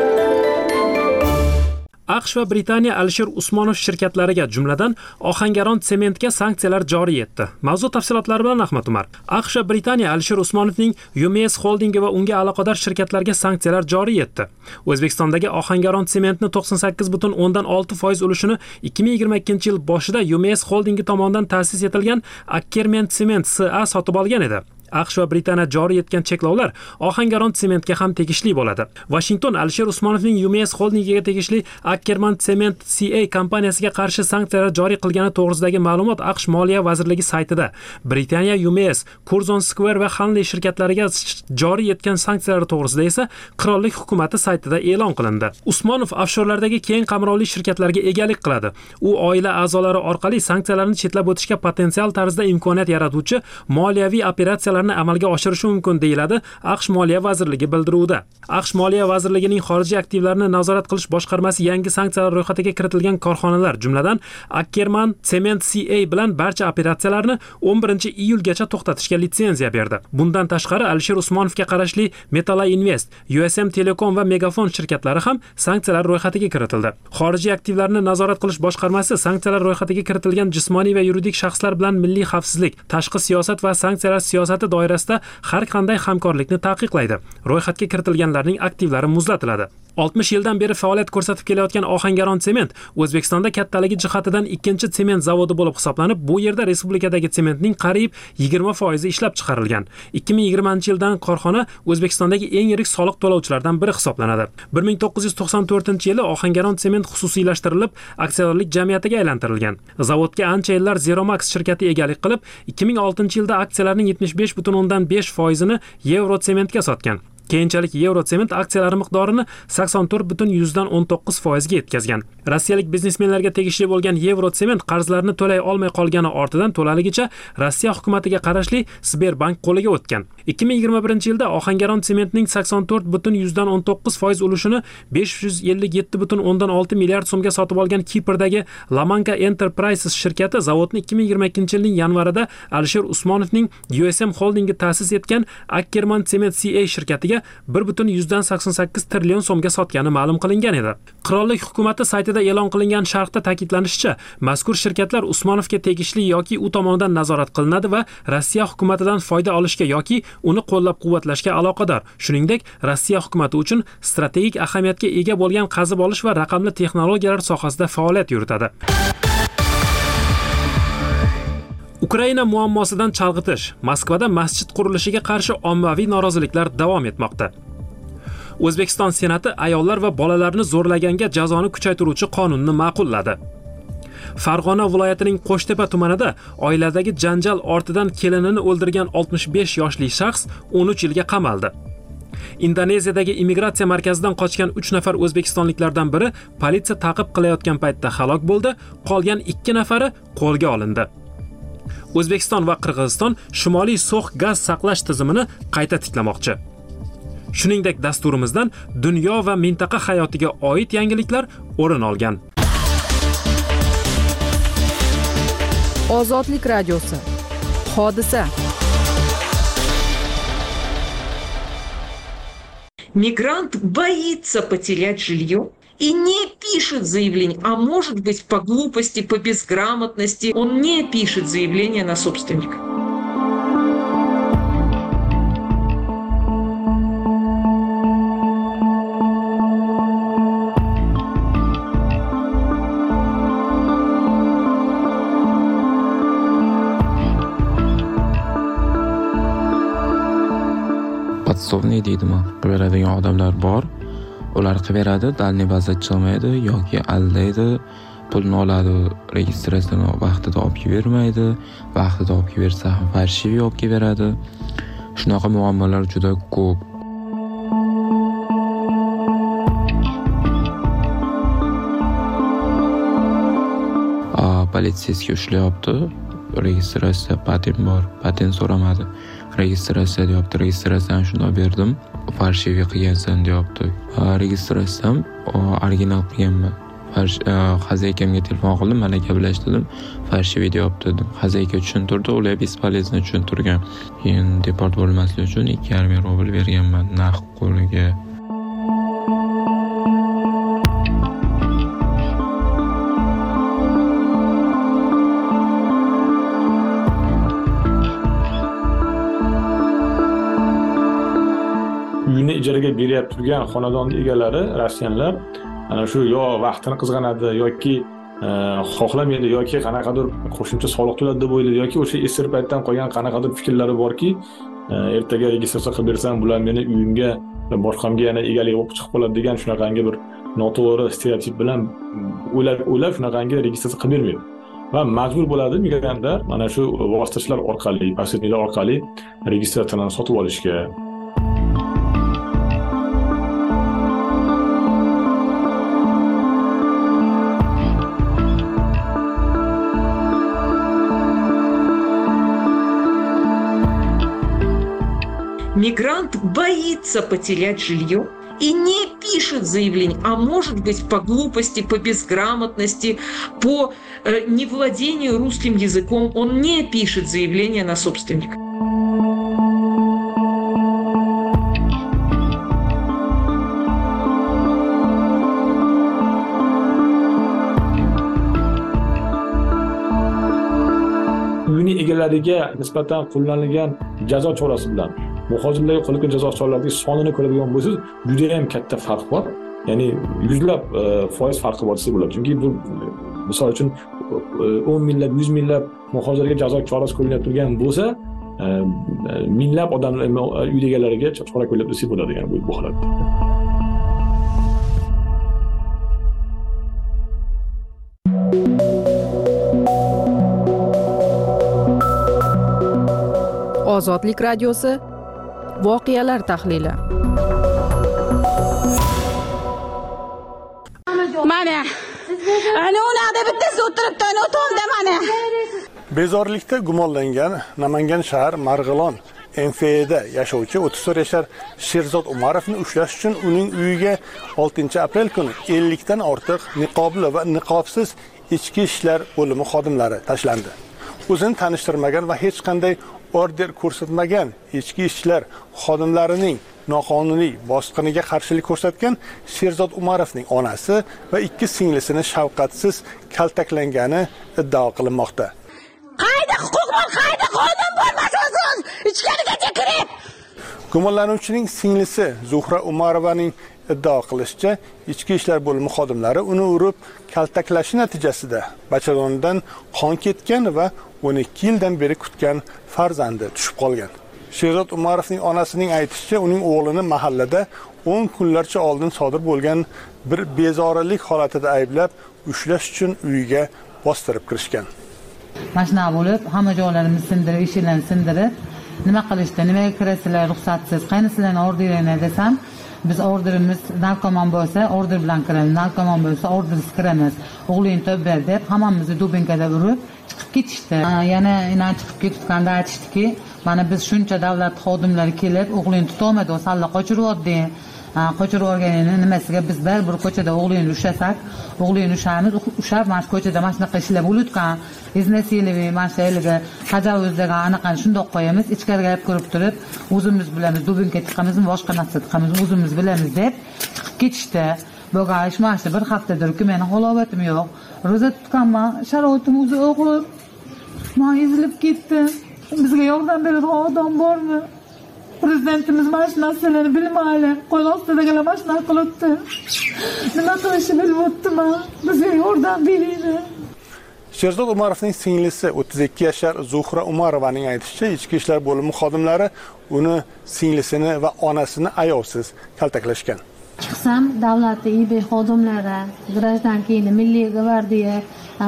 A: AQSh va Britaniya Alisher Usmonov shirkatlariga, jumladan Ohangaron Sementga sanksiyalar joriy etdi. Mavzu tafsilotlari bilan Ahmad Umar. AQSh va Britaniya Alisher Usmonovning U M S Holdingi va unga aloqador shirkatlarga sanksiyalar joriy etdi. O'zbekistondagi Ohangaron Sementni to'qson sakkiz butun o'ndan olti foiz ulushini ikki ming yigirma ikkinchi yil boshida U M S Holdingi tomonidan ta'sis etilgan Ackerman Cement S A sotib olgan edi. AQSh va Britaniya joriy etgan cheklovlar Ohangaron Sementga ham tegishli bo'ladi. Washington Alisher Usmonovning U M S Holdingiga tegishli Ackerman Cement C A kompaniyasiga qarshi sanksiyalar joriy qilgani to'g'risidagi ma'lumot AQSh Moliya vazirligi saytida. Britaniya U M S, Curzon Square va Hanley shirkatlariga joriy etgan sanksiyalar to'g'risida esa qirollik hukumati saytida e'lon qilindi. Usmonov offshorlardagi keng qamrovli shirkatlarga egalik qiladi. U oila a'zolari orqali sanksiyalarni chetlab o'tishga potensial tarzda imkoniyat yaratuvchi moliyaviy operatsiyalar amalga oshirishi mumkin deyiladi AQSh Moliya vazirligi bildiruvida. AQSh Moliya vazirligining xorijiy aktivlarni nazorat qilish boshqarmasi yangi sanksiyalar ro'yxatiga kiritilgan korxonalar, jumladan Ackerman Cement C A bilan barcha operatsiyalarni o'n birinchi iyulgacha to'xtatishga litsenziya berdi. Bundan tashqari Alisher Usmonovga qarashli Metala Invest, U S M Telecom va Megafon shirkatlari ham sanksiyalar ro'yxatiga kiritildi. Xorijiy aktivlarni nazorat qilish boshqarmasi sanksiyalar ro'yxatiga kiritilgan jismoniy va yuridik shaxslar bilan milliy xavfsizlik, tashqi siyosat va sanksiyalar siyosati doirasida har qanday hamkorlikni taqiqlaydi. Ro'yxatga kiritilganlarning aktivlari muzlatiladi. oltmish yildan beri faoliyat ko'rsatib kelayotgan Ohangaron Sement O'zbekistonda kattaligi jihatidan ikkinchi sement zavodi bo'lib hisoblanib, bu yerda respublikadagi sementning qariyb yigirma foizi ishlab chiqarilgan. ikki ming yigirmanchi yildan korxona O'zbekistondagi eng yirik soliq to'lovchilardan biri hisoblanadi. bir ming to'qqiz yuz to'qson to'rtinchi yili Ohangaron Sement xususiylashtirilib, aksiyadorlik jamiyatiga aylantirilgan. Zavodga ancha yillar Zeromax shirkati egalik qilib, ikki ming oltinchi yilda aksiyalarning yetmish besh butun o'ndan besh foizini Eurosementga sotgan. Keyinchalik Eurosement aksiyalari miqdorini sakson to'rt butun yuzdan o'n to'qqiz foizga yetkazgan. Rossiyalik biznesmenlarga tegishli bo'lgan Eurosement qarzlarini to'lay olmay qolgani ortidan to'laligicha Rossiya hukumatiga qarashli Sberbank qo'liga o'tgan. ikki ming yigirma birinchi yilda Ohangaron Sementning sakson to'rt butun yuzdan o'n to'qqiz foiz ulushini besh yuz ellik yetti butun o'ndan olti milliard so'mga sotib olgan Kiprdagi Lamanka Enterprises shirkati zavodni ikki ming yigirma ikkinchi yilning yanvarida Alisher Usmonovning U S M Holdingi ta'sis etgan Ackerman Cement C A shirkatiga bir butun yuzdan sakson sakkiz trillion so'mga sotgani ma'lum qilingan edi. Qirollik hukumati saytida e'lon qilingan sharhda ta'kidlanishicha, mazkur shirkatlar Usmonovga tegishli yoki u tomonidan nazorat qilinadi va Rossiya hukumatidan foyda olishga yoki uni qo'llab-quvvatlashga aloqador. Shuningdek, Rossiya hukumati uchun strategik ahamiyatga ega bo'lgan qazib olish va raqamli texnologiyalar sohasida faoliyat yuritadi. Ukraina muammosidan chalg'itish. Moskvada masjid qurilishiga qarshi ommaviy noroziliklar davom etmoqda. O'zbekiston Senati ayollar va bolalarni zo'rlaganga jazoni kuchaytiruvchi qonunni ma'qulladi. Farg'ona viloyatining Qo'shtepa tumanida oiladagi janjal ortidan kelinini o'ldirgan oltmish besh yoshli shaxs o'n uch yilga qamaldi. Indoneziyadagi immigratsiya markazidan qochgan uch nafar o'zbekistonliklardan biri politsiya ta'qib qilayotgan paytda halok bo'ldi, qolgan ikki nafari qo'lga olindi. O'zbekiston va Qirg'iziston Shimoliy So'x gaz saqlash tizimini qayta tiklamoqchi. Shuningdek, dasturimizdan dunyo va mintaqa hayotiga oid yangiliklar o'rin olgan.
B: Ozodlik radiosi. Hodisa.
C: Мигрант боится потерять жилье и не пишет заявление, а может быть по глупости, по безграмотности, он не пишет заявление на собственника.
D: Podsovniy deydimi? Beradigan odamlar bor. Ular qiveradi, dalniy baza chiqmaydi yoki aldaydi, pulni oladi, registratsiyani vaqtida olib bermaydi, vaqtida olib bersa ham farshiviy olib beradi. Shunaqa muammolar juda ko'p. Politsiyasiga ushlayapti. Registratsiya patent bor, patent so'ramadi. Registratsiya deyapti, registratsiyani shunday berdim, farshiviy qilgansan deyapti. Registratsiyam original qilganman. Xazaykamga telefon qildim, mana gaplashdim, farshiviy deyapti dedim. Xazayka tushuntirdi, ular bespolezno tushuntirgan. Keyin deport bo'lmaslik uchun ikki yarim ming rubl berganman naqd qo'liga.
E: Uyini ijaraga berib turgan xonadon egalari, rossiyanlar, ana shu yo vaqtini qizg'anadi yoki xohlamaydi yoki qanaqadir qo'shimcha soliq to'ladi deb o'ylaydi yoki o'sha esir paytdan qolgan qanaqadir fikrlari borki, ertaga registratsiya qilib bersam, bular meni uyimga va boshqamga yana egalik bo'lib chiqib qoladi degan shunaqangi bir noto'g'ri stereotip bilan o'ylab o'ylab shunaqangi registratsiya qilib bermaydi. Va majbur bo'ladi migrantlar mana shu vositachilar orqali, posredniklar orqali registratsiyani sotib olishga.
C: Мигрант боится потерять жилье и не пишет заявление, а может быть по глупости, по безграмотности, по э, невладению русским языком, он не пишет заявление на собственника.
E: Uyini egalariga nisbatan qo'llanilgan jazo chorasi bilan muhojirlarga qo'llangan jazo choralarining sonini ko'radigan bo'lsangiz, juda ham katta farq bor. Ya'ni yuzlab foiz farqi bor desa bo'ladi. Chunki bu misol uchun o'n minglab, yuz minglab muhojirlarga jazo chorasi qo'llanib turgan bo'lsa, minglab odamlar uy egalariga chora qo'llanib desa bo'ladi, ya'ni bu holatda.
B: Ozodlik radiosi. Voqealar tahlili.
F: Mana. Ana ularda bittasi o'tiribdi, ana o'tomda mana.
G: Bezorilikda gumonlangan Namangan shahar Marg'ilon M F da yashovchi o'ttiz to'rt yashar Sherzod Umarovni ushlash uchun uning uyiga oltinchi aprel kuni ellikdan ortiq niqobli va niqobsiz ichki ishlar bo'limi xodimlari tashlandi. O'zini tanishtirmagan va hech qanday order ko'rsatmagan ichki ishlar xodimlarining noqonuniy bosqiniga qarshilik ko'rsatgan Sherzod Umarovning onasi va ikki singlisini shafqatsiz kaltaklangani iddao qilinmoqda.
F: Qayda huquq bor, qayda qonun bor, mas'ulsiz ichkarigacha kirib.
G: Gumonlanuvchining singlisi Zuhra Umarovaning iddao qilishicha, ichki ishlar bo'limi xodimlari uni urib kaltaklashi natijasida bachadonidan qon ketgan va o'n ikki yildan beri kutgan farzandi tushib qolgan. Sherzod Umarovning onasining aytishicha, uning o'g'lini mahallada o'n kunlarcha oldin sodir bo'lgan bir bezorilik holatida ayblab, ushlash uchun uyiga bostirib kirishgan.
H: Mashina bo'lib, hamma joylarimizni sindirib, eshiklarni sindirib, nima qilishdi, nimaga kirasizlar ruxsatsiz, qaynasizlarni orderinglar desam, biz orderimiz narkoman bo'lsa, order bilan kiramiz, narkoman bo'lsa, ordersiz kiramiz. O'g'ling tobber deb hammamizni dubinkada urib chiqib ketishdi. Yana inan chiqib ketganda aytishdiki, mana biz shuncha davlat xodimlari kelib, o'g'lingni tutolmadi, o salla qochiryapti. Qochirib olganini nimasiga biz bir ko'chada o'g'lingni ushlasak, o'g'lingni ushamiz, ushab mana shu ko'chada mana shunaqa ishlar bo'layotgan, iznasiylik, mana shu eliga tajovuzdaga anaqani shundoq qo'yamiz, ichkariga olib kirib turib, o'zimiz bilamiz, dubinka chiqamizmi, boshqa narsa chiqamiz, o'zimiz bilamiz deb chiqib ketishdi. Bo'lgan ish mana shu bir haftadirki, meni halovatim yo'q. Ro'za tutganman, sharoitim o'zi og'ir. Men ezilib ketdim. Bizga yordam beradigan odam bormi? Prezidentimiz mana shu narsalarni bilmaydi. Qo'l ostidagilar mana shunaqa qilibdi. Nima qilishni bilmayapman. Bizga yordam beringlar.
G: Sherzod Umarovning singlisi o'ttiz ikki yashar Zuhra Umarovaning aytishicha, ichki ishlar bo'limi xodimlari uni singlisini va onasini ayovsiz kaltaklashgan.
I: Chiqsam, davlatning I B xodimlari, grajdankini, milliy gvardiya,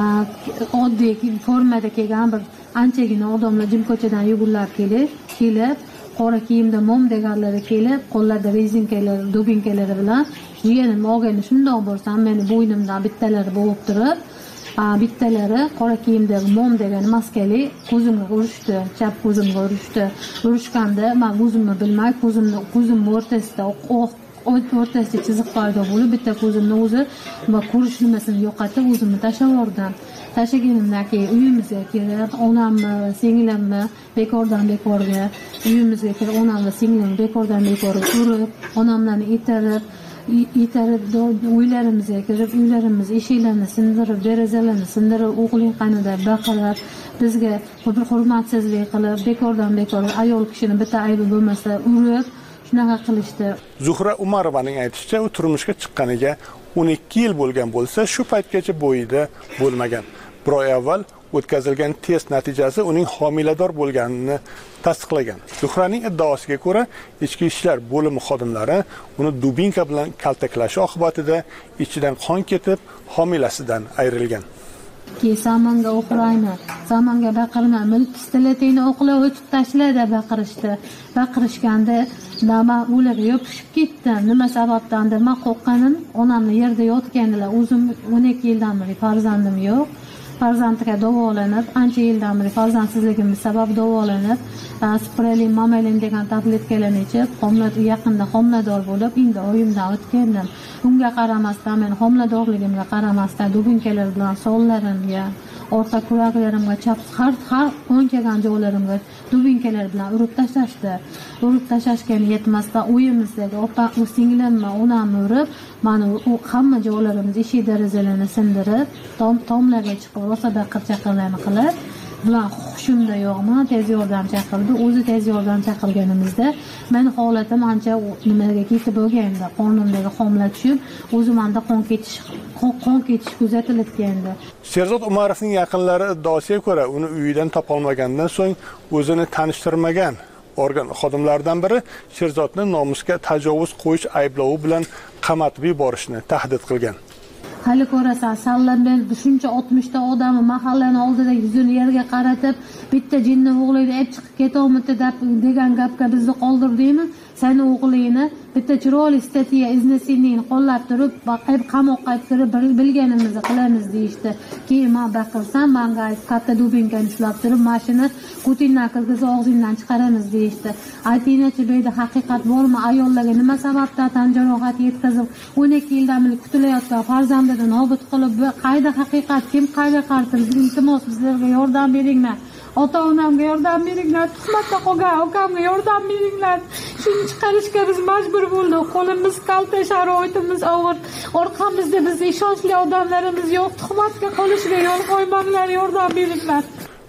I: oddiy formada kelgan bir anchagina odamlar jimko'chadan yugurlab kelib, kelib qora kiyimda mom deganlari kelib, qo'llarida rezinkalar, dubinkalari bilan jiyanim olgani shundoq bo'lsam, meni bo'ynimdan bittalari bo'g'ib turib, bittalari qora kiyimdagi mom degan maskali ko'zimga urishdi, chap ko'zimga urishdi. Urishganda men o'zimni bilmay, ko'zimni ko'zim o'rtasida oq o'rtasida chiziq paydo bo'lib, bitta ko'zimni o'zi va ko'rish nimasini yo'qotib, o'zimni tashlab yubordim. Tashlaganimdan keyin uyimizga kelib, onamni, singlimni bekordan bekorga uyimizga kelib, onamni, singlimni bekordan bekorga urib, onamlarni itarib, itarib uylarimizga kirib, uylarimiz eshiklarini sindirib, derazalarni sindirib, o'g'ling qanida baqirib, bizga bir hurmatsizlik qilib, bekordan bekorga ayol kishini bitta aybi bo'lmasa urib, shunaqa qilishdi.
G: Zuhra Umarovaning aytishicha, u turmushga chiqqaniga o'n ikki yil bo'lgan bo'lsa, shu paytgacha bo'yida bo'lmagan. Bir oy avval o'tkazilgan test natijasi uning homilador bo'lganini tasdiqlagan. Zuhraning iddaosiga ko'ra, ichki ishlar bo'limi xodimlari uni dubinka bilan kaltaklashi oqibatida ichidan qon ketib, homilasidan ayrilgan.
I: Ki samonga o'qiraymi, samonga baqirma, mil pistoletingni o'qlab o'tib tashla deb baqirishdi. Baqirishganda nima ularga yopishib ketdim. Nima sababdan deb men qo'rqqanim, onamni yerda yotgandilar. O'zim o'n ikki yildan beri farzandim yo'q. Farzandga davolanib, ancha yildan beri farzandsizligim sabab davolanib, sprelin, mamelin degan tabletkalarni ichib, homilador yaqinda homilador bo'lib, endi oyimdan o'tgandim. Unga qaramasdan, men homiladorligimga qaramasdan dubinkalar bilan sonlarimga, orqa kuraklarimga, chap har har o'nchagan joylarimga dubinkalar bilan urib tashlashdi. Urib tashlashgani yetmasdan uyimizdagi opa, u singlimni, onamni urib, mana u hamma joylarimiz eshik derazalarini sindirib, tom tomlarga chiqib, rosa baqir-chaqirlarni qilib, bilan hushimda yo'qman, tez yordam chaqirdi. O'zi tez yordam chaqirganimizda men holatim ancha nimaga ketib bo'lgandi. Qornimdagi homila tushib, o'zimda qon ketish, qon ketish kuzatilib keldi.
G: Sherzod Umarovning yaqinlari iddaosiga ko'ra, uni uyidan topolmagandan so'ng o'zini tanishtirmagan organ xodimlaridan biri Sherzodni nomusga tajovuz qo'yish ayblovi bilan qamatib yuborishni tahdid qilgan.
I: Hali ko'rasan, sallandan shuncha oltmishta odamni mahallani oldida yuzini yerga qaratib, bitta jinni o'g'lini olib chiqib ketolmadi deb degan gapga bizni qoldirdingmi? Seni o'g'lingni bitta chiroyli statiya iznesini qo'llab turib, baqib qamoqqa kirib bilganimizni qilamiz deyishdi. Keyin men baqirsam, menga katta dubinkani ushlab turib, mashina Putindan qilg'iz og'zingdan chiqaramiz deyishdi. Aytingchi, bu yerda haqiqat bormi? Ayollarga nima sababdan tan jarohat yetkazib, o'n ikki yildan beri kutilayotgan farzandini nobud qilib, qayda haqiqat, kim qayga qarshi? Iltimos, bizlarga yordam beringlar. Ota-onamga yordam beringlar, tuhmatda qolgan ukamga yordam beringlar. Shuni chiqarishga biz majbur bo'ldik. Qo'limiz kalta, sharoitimiz og'ir. Orqamizda biz ishonchli odamlarimiz yo'q. Tuhmatga qolishiga yo'l qo'ymanglar, yordam beringlar.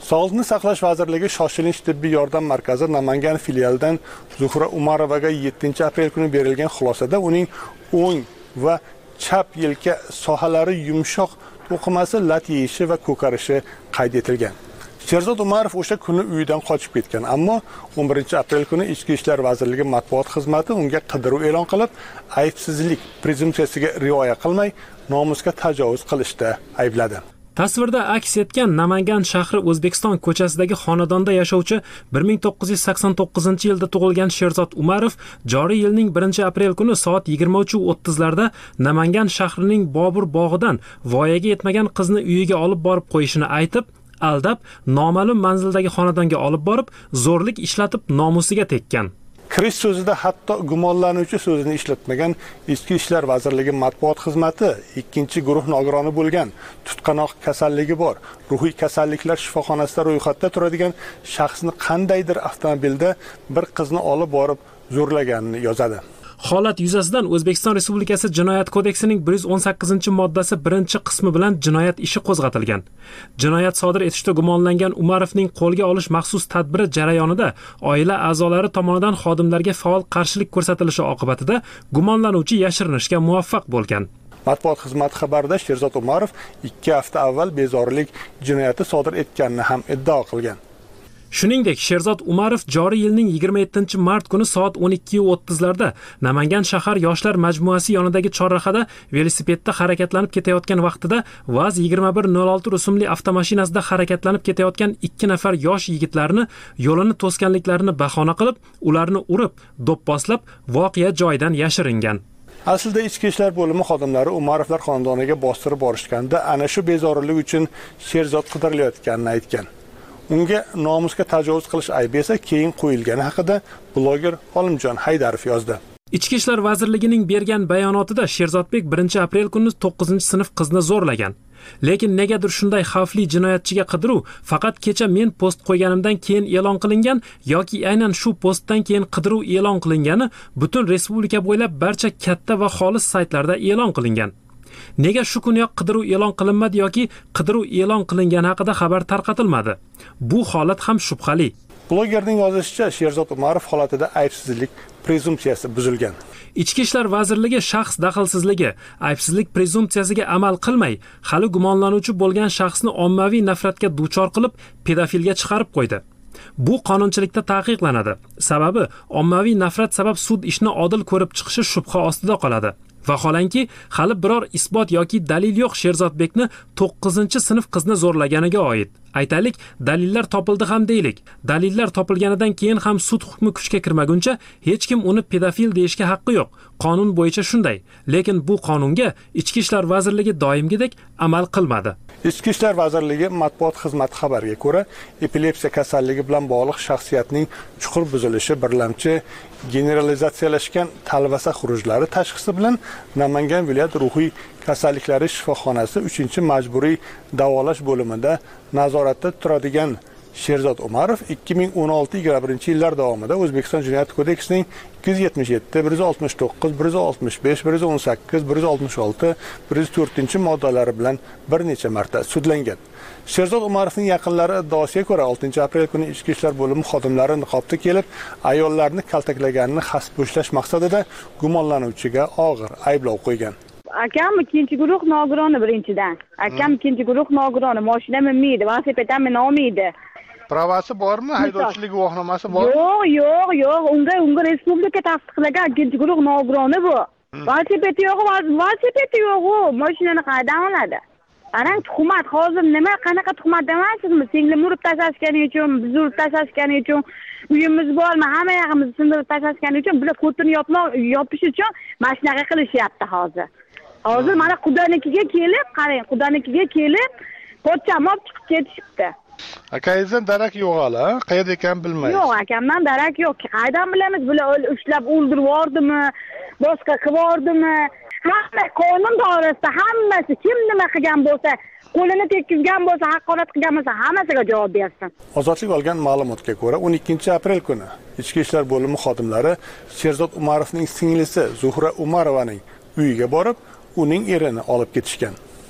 G: Sog'liqni saqlash vazirligi shoshilinch tibbiy yordam markazi Namangan filialidan Zuhra Umarovaga yettinchi aprel kuni berilgan xulosada uning o'ng va chap yelka sohalari yumshoq to'qimasi lat yeyishi va ko'karishi qayd etilgan. Sherzod Umarov o'sha kuni uyidan qochib ketgan, ammo o'n birinchi aprel kuni Ichki ishlar vazirligi matbuot xizmati unga qidiruv e'lon qilib, aybsizlik prezumpsiyasiga rioya qilmay, nomusga tajovuz qilishda aybladi.
A: Tasvirda aks etgan Namangan shahri O'zbekiston ko'chasidagi xonadonda yashovchi bir ming to'qqiz yuz sakson to'qqizinchi yilda tug'ilgan Sherzod Umarov joriy yilning birinchi aprel kuni soat yigirma uch o'ttiz larda Namangan shahrining Bobur bog'idan voyaga yetmagan qizni uyiga olib borib qo'yishini aytib, aldab, noma'lum manzildagi xonadonga olib borib, zo'rlik ishlatib nomusiga tekkan.
G: Kirish so'zida hatto gumonlanuvchi so'zini ishlatmagan Ichki ishlar vazirligi matbuot xizmati ikkinchi guruh nogironi bo'lgan, tutqanoq kasalligi bor, ruhiy kasalliklar shifoxonasida ro'yxatda turadigan shaxsni qandaydir avtomobilda bir qizni olib borib zo'rlaganini yozadi.
A: Holat yuzasidan O'zbekiston Respublikasi Jinoyat kodeksining bir yuz o'n sakkizinchi moddasi birinchi qismi bilan jinoyat ishi qo'zg'atilgan. Jinoyat sodir etishda gumonlangan Umarovning qo'lga olish maxsus tadbiri jarayonida oila a'zolari tomonidan xodimlarga faol qarshilik ko'rsatilishi oqibatida gumonlanuvchi yashirinishga muvaffaq bo'lgan.
G: Matbuot xizmati xabarida Sherzod Umarov ikki hafta avval bezorilik jinoyati sodir etganini ham iddao qilgan.
A: Shuningdek, Sherzod Umarov joriy yilning yigirma yettinchi mart kuni soat o'n ikki o'ttiz larda Namangan shahar yoshlar majmuasi yonidagi chorrahada velosipedda harakatlanib ketayotgan vaqtida Vaz yigirma bir nol olti rusumli avtomashinasida harakatlanib ketayotgan ikki nafar yosh yigitlarni yo'lini to'sganliklarini bahona qilib, ularni urib, do'pposlab, voqea joyidan yashiringan.
G: Aslida Ichki ishlar bo'limi xodimlari Umarovlar xonadoniga bostirib borishganda ana shu bezorilik uchun Sherzod qidirilayotganini aytgan. Unga nomusga tajovuz qilish aybi esa keyin qo'yilgani haqida bloger Olimjon Haydarov yozdi.
A: Ichki ishlar vazirligining bergan bayonotida Sherzodbek birinchi aprel kuni to'qqizinchi sinf qizni zo'rlagan. Lekin negadir shunday xavfli jinoyatchiga qidiruv faqat kecha men post qo'yganimdan keyin e'lon qilingan yoki aynan shu postdan keyin qidiruv e'lon qilingani butun respublika bo'ylab barcha katta va xolis saytlarda e'lon qilingan. Nega shu kuniyoq qidiruv e'lon qilinmadi yoki qidiruv e'lon qilingani haqida xabar tarqatilmadi? Bu holat ham shubhali.
G: Blogerning yozishicha, Sherzod Umarov holatida aybsizlik prezumpsiyasi buzilgan.
A: Ichki ishlar vazirligi shaxs daxlsizligi, aybsizlik prezumpsiyasiga amal qilmay, hali gumonlanuvchi bo'lgan shaxsni ommaviy nafratga duchor qilib, pedofilga chiqarib qo'ydi. Bu qonunchilikda taqiqlanadi. Sababi ommaviy nafrat sabab sud ishni odil ko'rib chiqishi shubha ostida qoladi. Vaholanki, hali biror isbot yoki dalil yo'q Sherzodbekni to'qqizinchi sinf qizni zo'rlaganiga oid. Aytaylik, dalillar topildi ham deylik. Dalillar topilganidan keyin ham sud hukmi kuchga kirmaguncha hech kim uni pedofil deyishga haqqi yo'q. Qonun bo'yicha shunday. Lekin bu qonunga Ichki ishlar vazirligi doimgidek amal qilmadi.
G: Ichki ishlar vazirligi matbuot xizmati xabariga ko'ra, epilepsiya kasalligi bilan bog'liq shaxsiyatning chuqur buzilishi birlamchi generalizatsiyalashgan talvasa xurujlari tashxisi bilan Namangan viloyat ruhiy kasalliklari shifoxonasi uchinchi majburiy davolash bo'limida nazoratda turadigan Sherzod Umarov ikki ming o'n olti yigirma birinchi yillar davomida O'zbekiston Jinoyat kodeksining ikki yuz yetmish yetti, bir yuz oltmish to'qqiz, bir yuz oltmish besh, bir yuz o'n sakkiz, bir yuz oltmish olti, bir yuz to'rtinchi moddalari bilan bir necha marta sudlangan. Sherzod Umarovning yaqinlari iddaosiga ko'ra oltinchi aprel kuni Ichki ishlar bo'limi xodimlari niqobda kelib, ayollarni kaltaklaganini hasb bo'shlash maqsadida gumonlanuvchiga og'ir ayblov qo'ygan.
J: Akam ikkinchi guruh nogironi birinchidan. Akam ikkinchi guruh nogironi, mashina minmaydi, velosiped ham minolmaydi.
K: Pravasi bormi? Haydovchilik guvohnomasi bormi?
J: Yo'q, yo'q, yo'q. Unga unga respublika tasdiqlagan ikkinchi guruh nogironi bu. Velosiped yo'q, velosiped yo'q, mashinani qayerdan oladi? Qarang, tuhmat hozir nima, qanaqa tuhmat demaysizmi? Singlim urib tashlashgani uchun, biz urib tashlashgani uchun, uyimiz bormi, hamma yog'imizni sindirib tashlashgani uchun, bular ko'tini yopmoq, yopish uchun mashinaga qilishyapti hozir. Hozir mana qudanikiga kelib, qarang, qudanikiga kelib, pochcham olib chiqib ketishibdi.
K: Akangizdan darak yo'q hali, qayerda ekanini bilmaysiz.
J: Yo'q, akamdan darak yo'q. Qayerdan bilamiz? Bular ushlab o'ldirib yubordimi, boshqa qilib yubordimi? Hamma qonun doirasida hammasi kim nima qilgan bo'lsa, qo'lini tekkizgan bo'lsa, haqorat qilgan bo'lsa, hammasiga javob bersin.
G: Ozodlik olgan ma'lumotga ko'ra, o'n ikkinchi aprel kuni Ichki ishlar bo'limi xodimlari Sherzod Umarovning singlisi Zuhra Umarovaning uyiga borib, uning erini olib ketishgan.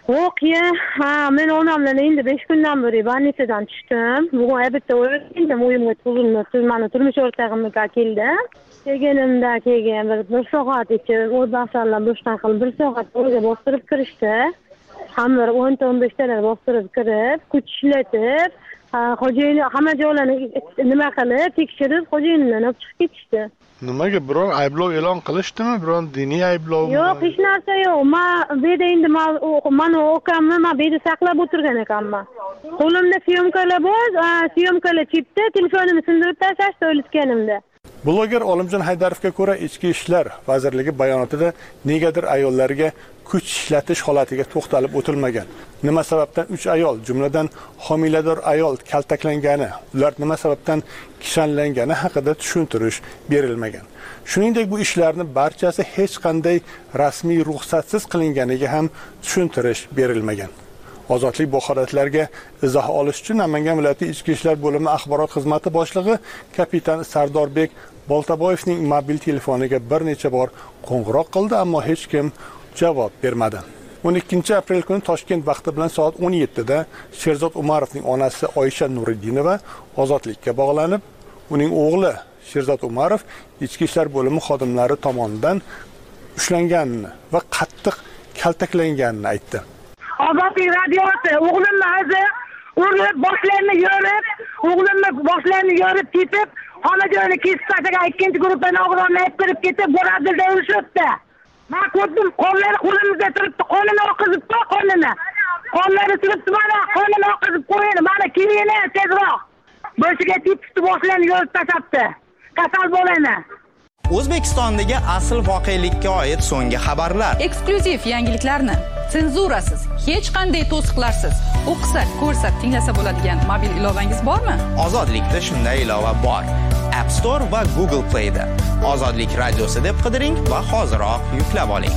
I: Yo'q-ya, ha, men onam bilan endi besh kundan beri больницаdan tushdim. Bugun erta o'yindim, uyimga tuzilma, mani turmush o'rtog'imga keldim. Kelganimda kelgan bir, bir soat ichib, o'rdasanlar boshdan qilib bir soat o'yga bostirib kirishdi. Hamma o'n o'n besh talar bostirib kirib, kuch ishlatib, xo'jayini hamma joylarni nima qilib, tekshirib, xo'jayinimdan olib chiqib ketishdi.
K: Nimaga biror ayblov e'lon qilishdimi? Biror diniy ayblovmi?
I: Yo'q, hech narsa yo'q. Men bu yerda endi mani ukamni men bu yerda saqlab o'tirgan ekanman. Qo'limda syomkalar bor, syomkalar chipda, telefonimni sindirib tashlashdi o'litganimda.
G: Bloger Olimjon Haydarovga ko'ra, Ichki ishlar vazirligi bayonotida negadir ayollarga kuch ishlatish holatiga to'xtalib o'tilmagan. Nima sababdan uch ayol, jumladan homilador ayol kaltaklangani, ular nima sababdan kishanlangani haqida tushuntirish berilmagan. Shuningdek, bu ishlarning barchasi hech qanday rasmiy ruxsatsiz qilinganiga ham tushuntirish berilmagan. Ozodlik bu holatlarga izoh olish uchun Namangan viloyati Ichki ishlar bo'limi axborot xizmati boshlig'i kapitan Sardorbek Boltaboyevning mobil telefoniga bir necha bor qo'ng'iroq qildi, ammo hech kim javob bermadi. o'n ikkinchi aprel kuni Toshkent vaqti bilan soat o'n yettida Sherzod Umarovning onasi Oysha Nuriddinova ozodlikka bog'lanib, uning o'g'li Sherzod Umarov Ichki ishlar bo'limi xodimlari tomonidan ushlanganini va qattiq kaltaklanganini aytdi.
F: Ozodlik radiosi o'g'limni o'zi urib, boshlarini yorib, o'g'limni boshlarini yorib ketib, xona joyini kesib tashlagan ikkinchi guruhdan og'irlarni olib kirib ketib, Boradilda urishibdi. Men ko'rdim, qonlari qo'limizda turibdi, qonini oqizibdi, qonini. Qonlari turibdi, mana qonini oqizib qo'ying, mana kelinglar tezroq. Boshiga tepishdi, boshlarini yorib tashlabdi. Kasal bo'lani.
L: O'zbekistondagi asl voqelikka oid so'nggi xabarlar.
N: Eksklyuziv yangiliklarni senzurasiz, hech qanday to'siqlarsiz o'qisak, ko'rsak, tinglasa bo'ladigan mobil ilovangiz bormi?
L: Ozodlikda shunday ilova bor. App Store va Google Play da Ozodlik radiosi deb qidiring va hoziroq yuklab oling.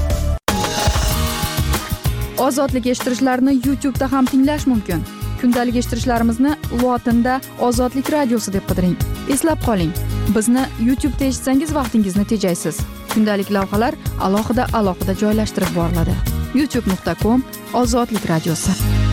B: Ozodlik eshittirishlarni YouTube da ham tinglash mumkin. Kundalik eshittirishlarimizni lotinda Ozodlik radiosi deb qidiring. Eslab qoling, bizni YouTube da eshitsangiz vaqtingizni tejaysiz. Kundalik lavhalar alohida alohida joylashtirib boriladi. youtube nuqta com Ozodlik radiosi.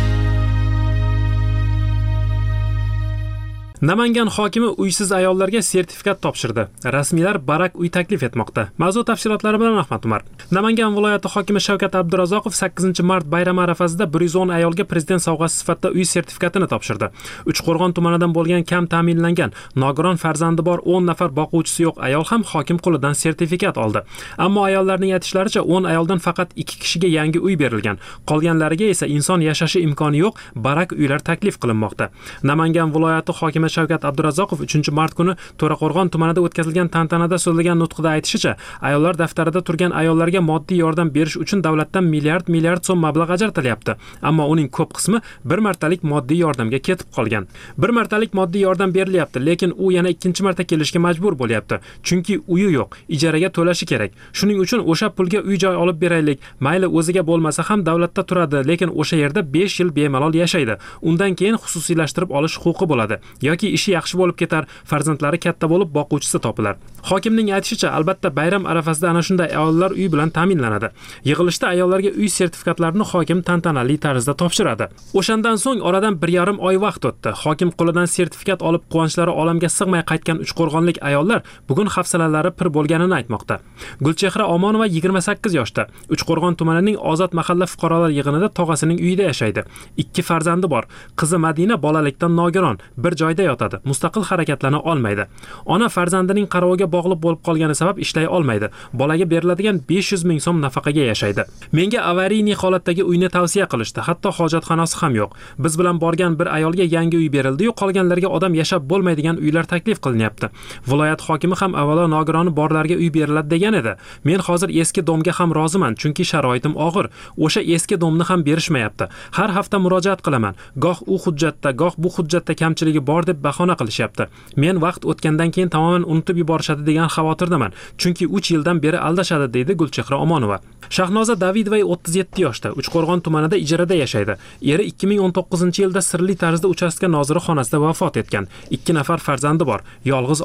A: Namangan hokimi uysiz ayollarga sertifikat topshirdi. Rasmiylar barak uy taklif etmoqda. Mavzu tafsilotlari bilan Ahmad Umar. Namangan viloyati hokimi Shavkat Abdurazzoqov sakkizinchi mart bayrami arafasida bir yuz o'n ayolga prezident sovg'asi sifatida uy sertifikatini topshirdi. Uchqo'rg'on tumanidan bo'lgan kam ta'minlangan, nogiron farzandi bor o'n nafar boquvchisi yo'q ayol ham hokim qo'lidan sertifikat oldi. Ammo ayollarning aytishlaricha o'n ayoldan faqat ikki kishiga yangi uy berilgan. Qolganlariga esa inson yashashi imkoni yo'q barak uylar taklif qilinmoqda. Namangan viloyati hokimi Shavkat Abdurazzoqov uchinchi mart kuni To'raqo'rg'on tumanida o'tkazilgan tantanada so'zlagan nutqida aytishicha, ayollar daftarida turgan ayollarga moddiy yordam berish uchun davlatdan milliard milliard so'm mablag' ajratilyapti. Ammo uning ko'p qismi bir martalik moddiy yordamga ketib qolgan. Bir martalik moddiy yordam berilyapti, lekin u yana ikkinchi marta kelishga majbur bo'lyapti. Chunki uyi yo'q, ijaraga to'lashi kerak. Shuning uchun o'sha pulga uy-joy olib beraylik. Mayli o'ziga bo'lmasa ham davlatda turadi, lekin o'sha yerda besh yil bemalol yashaydi. Undan keyin xususiylashtirib olish huquqi bo'ladi. Yoki ishi yaxshi bo'lib ketar, farzandlari katta bo'lib boquvchisi topilar. Hokimning aytishicha, albatta bayram arafasida ana shunday ayollar uy bilan ta'minlanadi. Yig'ilishda ayollarga uy sertifikatlarini hokim tantanali tarzda topshiradi. O'shandan so'ng oradan bir yarim oy vaqt o'tdi. Hokim qo'lidan sertifikat olib quvonchlari olamga sig'may qaytgan uchqo'rg'onlik ayollar bugun hafsalalari pir bo'lganini aytmoqda. Gulchehra Omonova yigirma sakkiz yoshda, Uchqo'rg'on tumanining Ozod mahalla fuqarolar yig'inida tog'asining uyida yashaydi. Ikki farzandi bor. Qizi Madina bolalikdan nogiron, bir joyda yotadi, mustaqil harakatlana olmaydi. Ona farzandining qaroviga bog'liq bo'lib qolgani sabab ishlay olmaydi. Bolaga beriladigan besh yuz ming so'm nafaqaga yashaydi. Menga avariyniy holatdagi uyni tavsiya qilishdi, hatto hojatxonasi ham yo'q. Biz bilan borgan bir ayolga yangi uy berildi-yu, qolganlarga odam yashab bo'lmaydigan uylar taklif qilinyapti. Viloyat hokimi ham avvalo nogironi borlarga uy beriladi degan edi. Men hozir eski domga ham roziman, chunki sharoitim og'ir. O'sha eski domni ham berishmayapti. Har hafta murojaat qilaman. Goh u hujjatda, goh bu hujjatda kamchiligi bor deb bahona qilishyapti. Men vaqt o'tgandan keyin tamoman unutib yuborishadi degan xavotirdaman. Chunki uch yildan beri aldashadi, deydi Gulchehra Omonova. Shahnoza Davidova o'ttiz yetti yoshda, Uchqo'rg'on tumanida ijarada yashaydi. Eri ikki ming o'n to'qqizinchi yilda sirli tarzda uchastka noziri xonasida vafot etgan. ikki nafar farzandi bor, yolg'iz ona.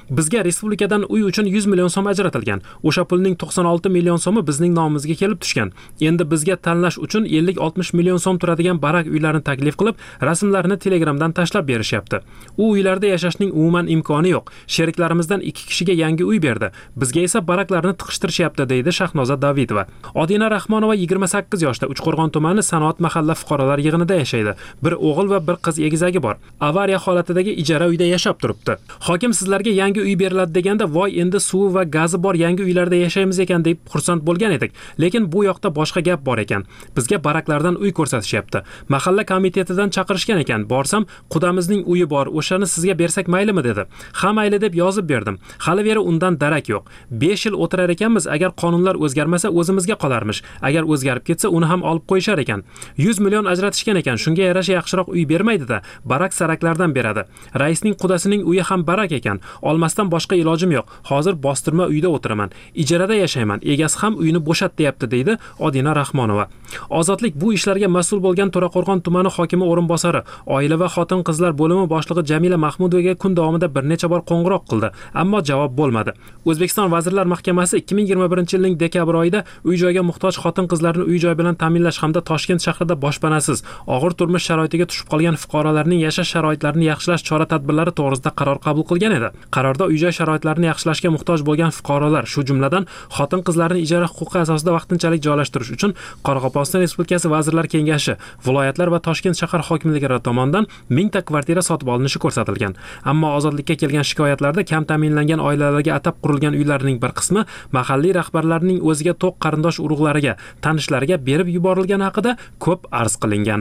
A: Bizga respublikadan uy uchun yuz million so'm ajratilgan. O'sha pulning to'qson olti million so'mi bizning nomimizga kelib tushgan. Endi bizga tanlash uchun ellik oltmish million so'm turadigan barak uylarni taklif qilib, rasmlarini Telegramdan tashlab berishyapti. U uylarda yashashning umuman imkoni yo'q. Sheriklarimizdan ikki kishiga yangi uy berdi. Bizga esa baraklarni tiqishtirishyapti, deydi Shahnoza Davidova. Odina Rahmonova yigirma sakkiz yoshda Uchqo'rg'on tumani Sanoat mahalla fuqarolar yig'inida yashaydi. Bir o'g'il va bir qiz egizagi bor. Avariya holatidagi ijara uyda yashab turibdi. Hokim sizlarga yangi uy beriladi deganda, voy endi suvi va gazi bor yangi uylarda yashaymiz ekan deb xursand bo'lgan edik. Lekin bu yoqda boshqa gap bor ekan. Bizga baraklardan uy ko'rsatishyapti. Mahalla komitetidan chaqirishgan ekan. Borsam, qudamizning uyi bor, o'shani sizga bersak maylimi dedi. Ha mayli deb yozib berdim. Hali beri undan darak yo'q. besh yil o'tirar ekanmiz, agar qonunlar o'zgarmasa o'zimizga qolarmish. Agar o'zgarib ketsa uni ham olib qo'yishar ekan. yuz million ajratishgan ekan. Shunga yarasha yaxshiroq uy bermaydi-da, barak saraklardan beradi. Raisning qudasining uyi ham barak ekan. Olmasdan boshqa ilojim yo'q. Hozir bostirma uyda o'tiraman. Ijarada yashayman. Egasi ham uyini bo'shat deyapti, deydi Odina Rahmonova. Ozodlik bu ishlarga mas'ul bo'lgan To'raqo'rg'on tumani hokimi o'rinbosari, oila va xotin-qizlar bo'limi boshlig'i Jamila Mahmudovaga kun davomida bir necha bor qo'ng'iroq qildi, ammo javob bo'lmadi. O'zbekiston Vazirlar Mahkamasi ikki ming yigirma birinchi yilning dekabr oyida uy-joyga muhtoj xotin-qizlarni uy-joy bilan ta'minlash hamda Toshkent shahrida boshpanasiz, og'ir turmush sharoitiga tushib qolgan fuqarolarning yashash sharoitlarini yaxshilash chora-tadbirlari to'g'risida qaror qabul qilgan edi. Qarorda uy-joy sharoitlarini yaxshilashga muhtoj bo'lgan fuqarolar, shu jumladan xotin-qizlarni ijara huquqi asosida vaqtinchalik joylashtirish uchun Qoraqalpog'iston Respublikasi Vazirlar Kengashi, viloyatlar va Toshkent shahar hokimliklari tomonidan ming ta kvartira sotib olinishi ko'rsatilgan. Ammo ozodlikka kelgan shikoyatlarda kam ta'minlangan oilalarga atab qurilgan uylarning bir qismi mahalliy rahbarlarning o'ziga to'q qarindosh urug'lariga, tanishlariga berib yuborilgani haqida ko'p arz qilingan.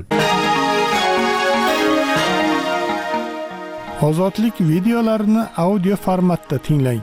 G: Ozodlik videolarini audio formatda tinglang.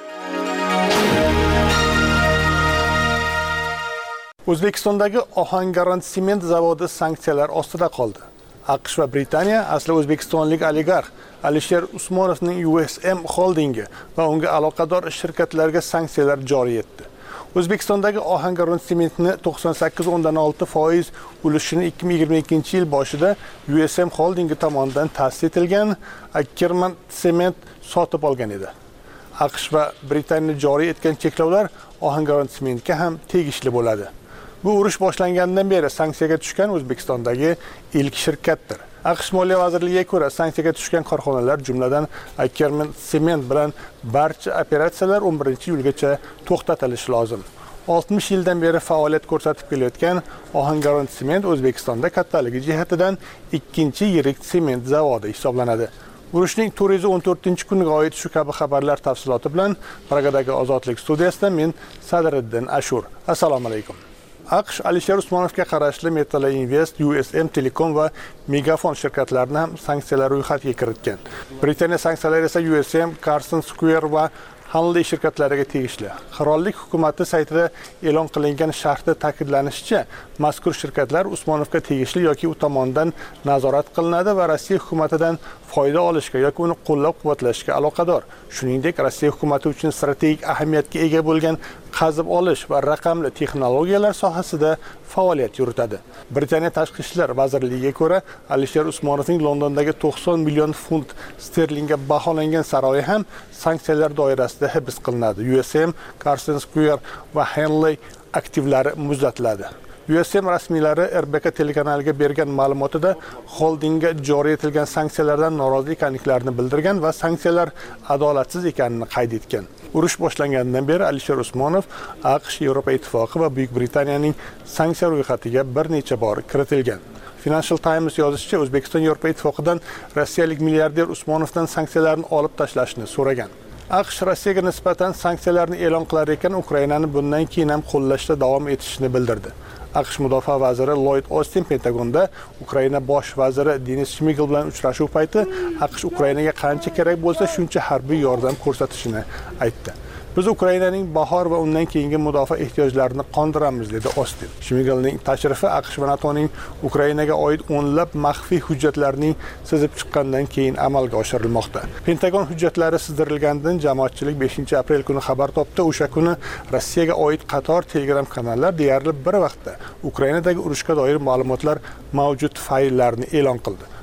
G: O'zbekistondagi Ohangaron sement zavodi sanksiyalar ostida qoldi. AQSh va Britaniya asli o'zbekistonlik oligarx Alisher Usmonovning U S M holdingi va unga aloqador shirkatlarga sanksiyalar joriy etdi. O'zbekistondagi Ohangaron sementni to'qson sakkiz o'ndan olti foiz ulushini ikki ming yigirma ikkinchi yil boshida U S M holdingi tomonidan ta'sis etilgan Ackerman sement sotib olgan edi. AQSh va Britaniya joriy etgan cheklovlar Ohangaron sementga ham tegishli bo'ladi. Bu urush boshlangandan beri sanksiyaga tushgan O'zbekistondagi ilk shirkatdir. AQSh Moliya vazirligiga ko'ra, sanksiyaga tushgan korxonalar, jumladan Ackerman sement bilan barcha operatsiyalar o'n birinchi iyulgacha to'xtatilishi lozim. oltmish yildan beri faoliyat ko'rsatib kelayotgan Ohangaron sement O'zbekistonda kattaligi jihatidan ikkinchi yirik sement zavodi hisoblanadi. Urushning to'rt yuz o'n to'rtinchi kuniga oid shu kabi xabarlar tafsiloti bilan Pragadagi Ozodlik studiyasida men Sadriddin Ashur. Assalomu alaykum. AQSh Alisher Usmonovga qarashli Metala Invest, U S M Telecom va Megafon shirkatlarini ham sanksiyalar ro'yxatiga kiritgan. Britaniya sanksiyalari esa U S M, Carson Square va Hanley shirkatlariga tegishli. Qirollik hukumati saytida e'lon qilingan sharhda ta'kidlanishicha, mazkur shirkatlar Usmonovga tegishli yoki u tomonidan nazorat qilinadi va Rossiya hukumatidan foyda olishga yoki uni qo'llab-quvvatlashga aloqador. Shuningdek, Rossiya hukumati uchun strategik ahamiyatga ega bo'lgan qazib olish va raqamli texnologiyalar sohasida faoliyat yuritadi. Britaniya Tashqi ishlar vazirligiga ko'ra, Alisher Usmonovning Londondagi to'qson million funt sterlingga baholangan saroyi ham sanksiyalar doirasida hibs qilinadi. U S M, Carson Square va Henley aktivlari muzlatiladi. U S M rasmiylari R B K telekanaliga bergan ma'lumotida holdingga joriy etilgan sanksiyalardan norozi ekanliklarini bildirgan va sanksiyalar adolatsiz ekanini qayd etgan. Urush boshlangandan beri Alisher Usmonov AQSh, Yevropa Ittifoqi va Buyuk Britaniyaning sanksiya ro'yxatiga bir necha bor kiritilgan. Financial Times yozishicha, O'zbekiston Yevropa Ittifoqidan rossiyalik milliarder Usmonovdan sanksiyalarni olib tashlashni so'ragan. AQSh Rossiyaga nisbatan sanksiyalarni e'lon qilar ekan, Ukrainani bundan keyin ham qo'llashda davom etishini bildirdi. AQSh mudofaa vaziri Lloyd Austin Pentagonda Ukraina bosh vaziri Denis Shmigel bilan uchrashuv payti AQSh Ukrainaga qancha kerak bo'lsa shuncha harbiy yordam ko'rsatishini aytdi. Biz Ukrainaning bahor va undan keyingi mudofaa ehtiyojlarini qondiramiz, dedi Austin. Shmigelning tashrifi AQSh va NATOning Ukrainaga oid o'nlab maxfiy hujjatlarning sizib chiqqandan keyin amalga oshirilmoqda. Pentagon hujjatlari sizdirilgandan jamoatchilik beshinchi aprel kuni xabar topdi. O'sha kuni Rossiyaga oid qator Telegram kanallar deyarli bir vaqtda Ukrainadagi urushga doir ma'lumotlar mavjud fayllarni e'lon qildi.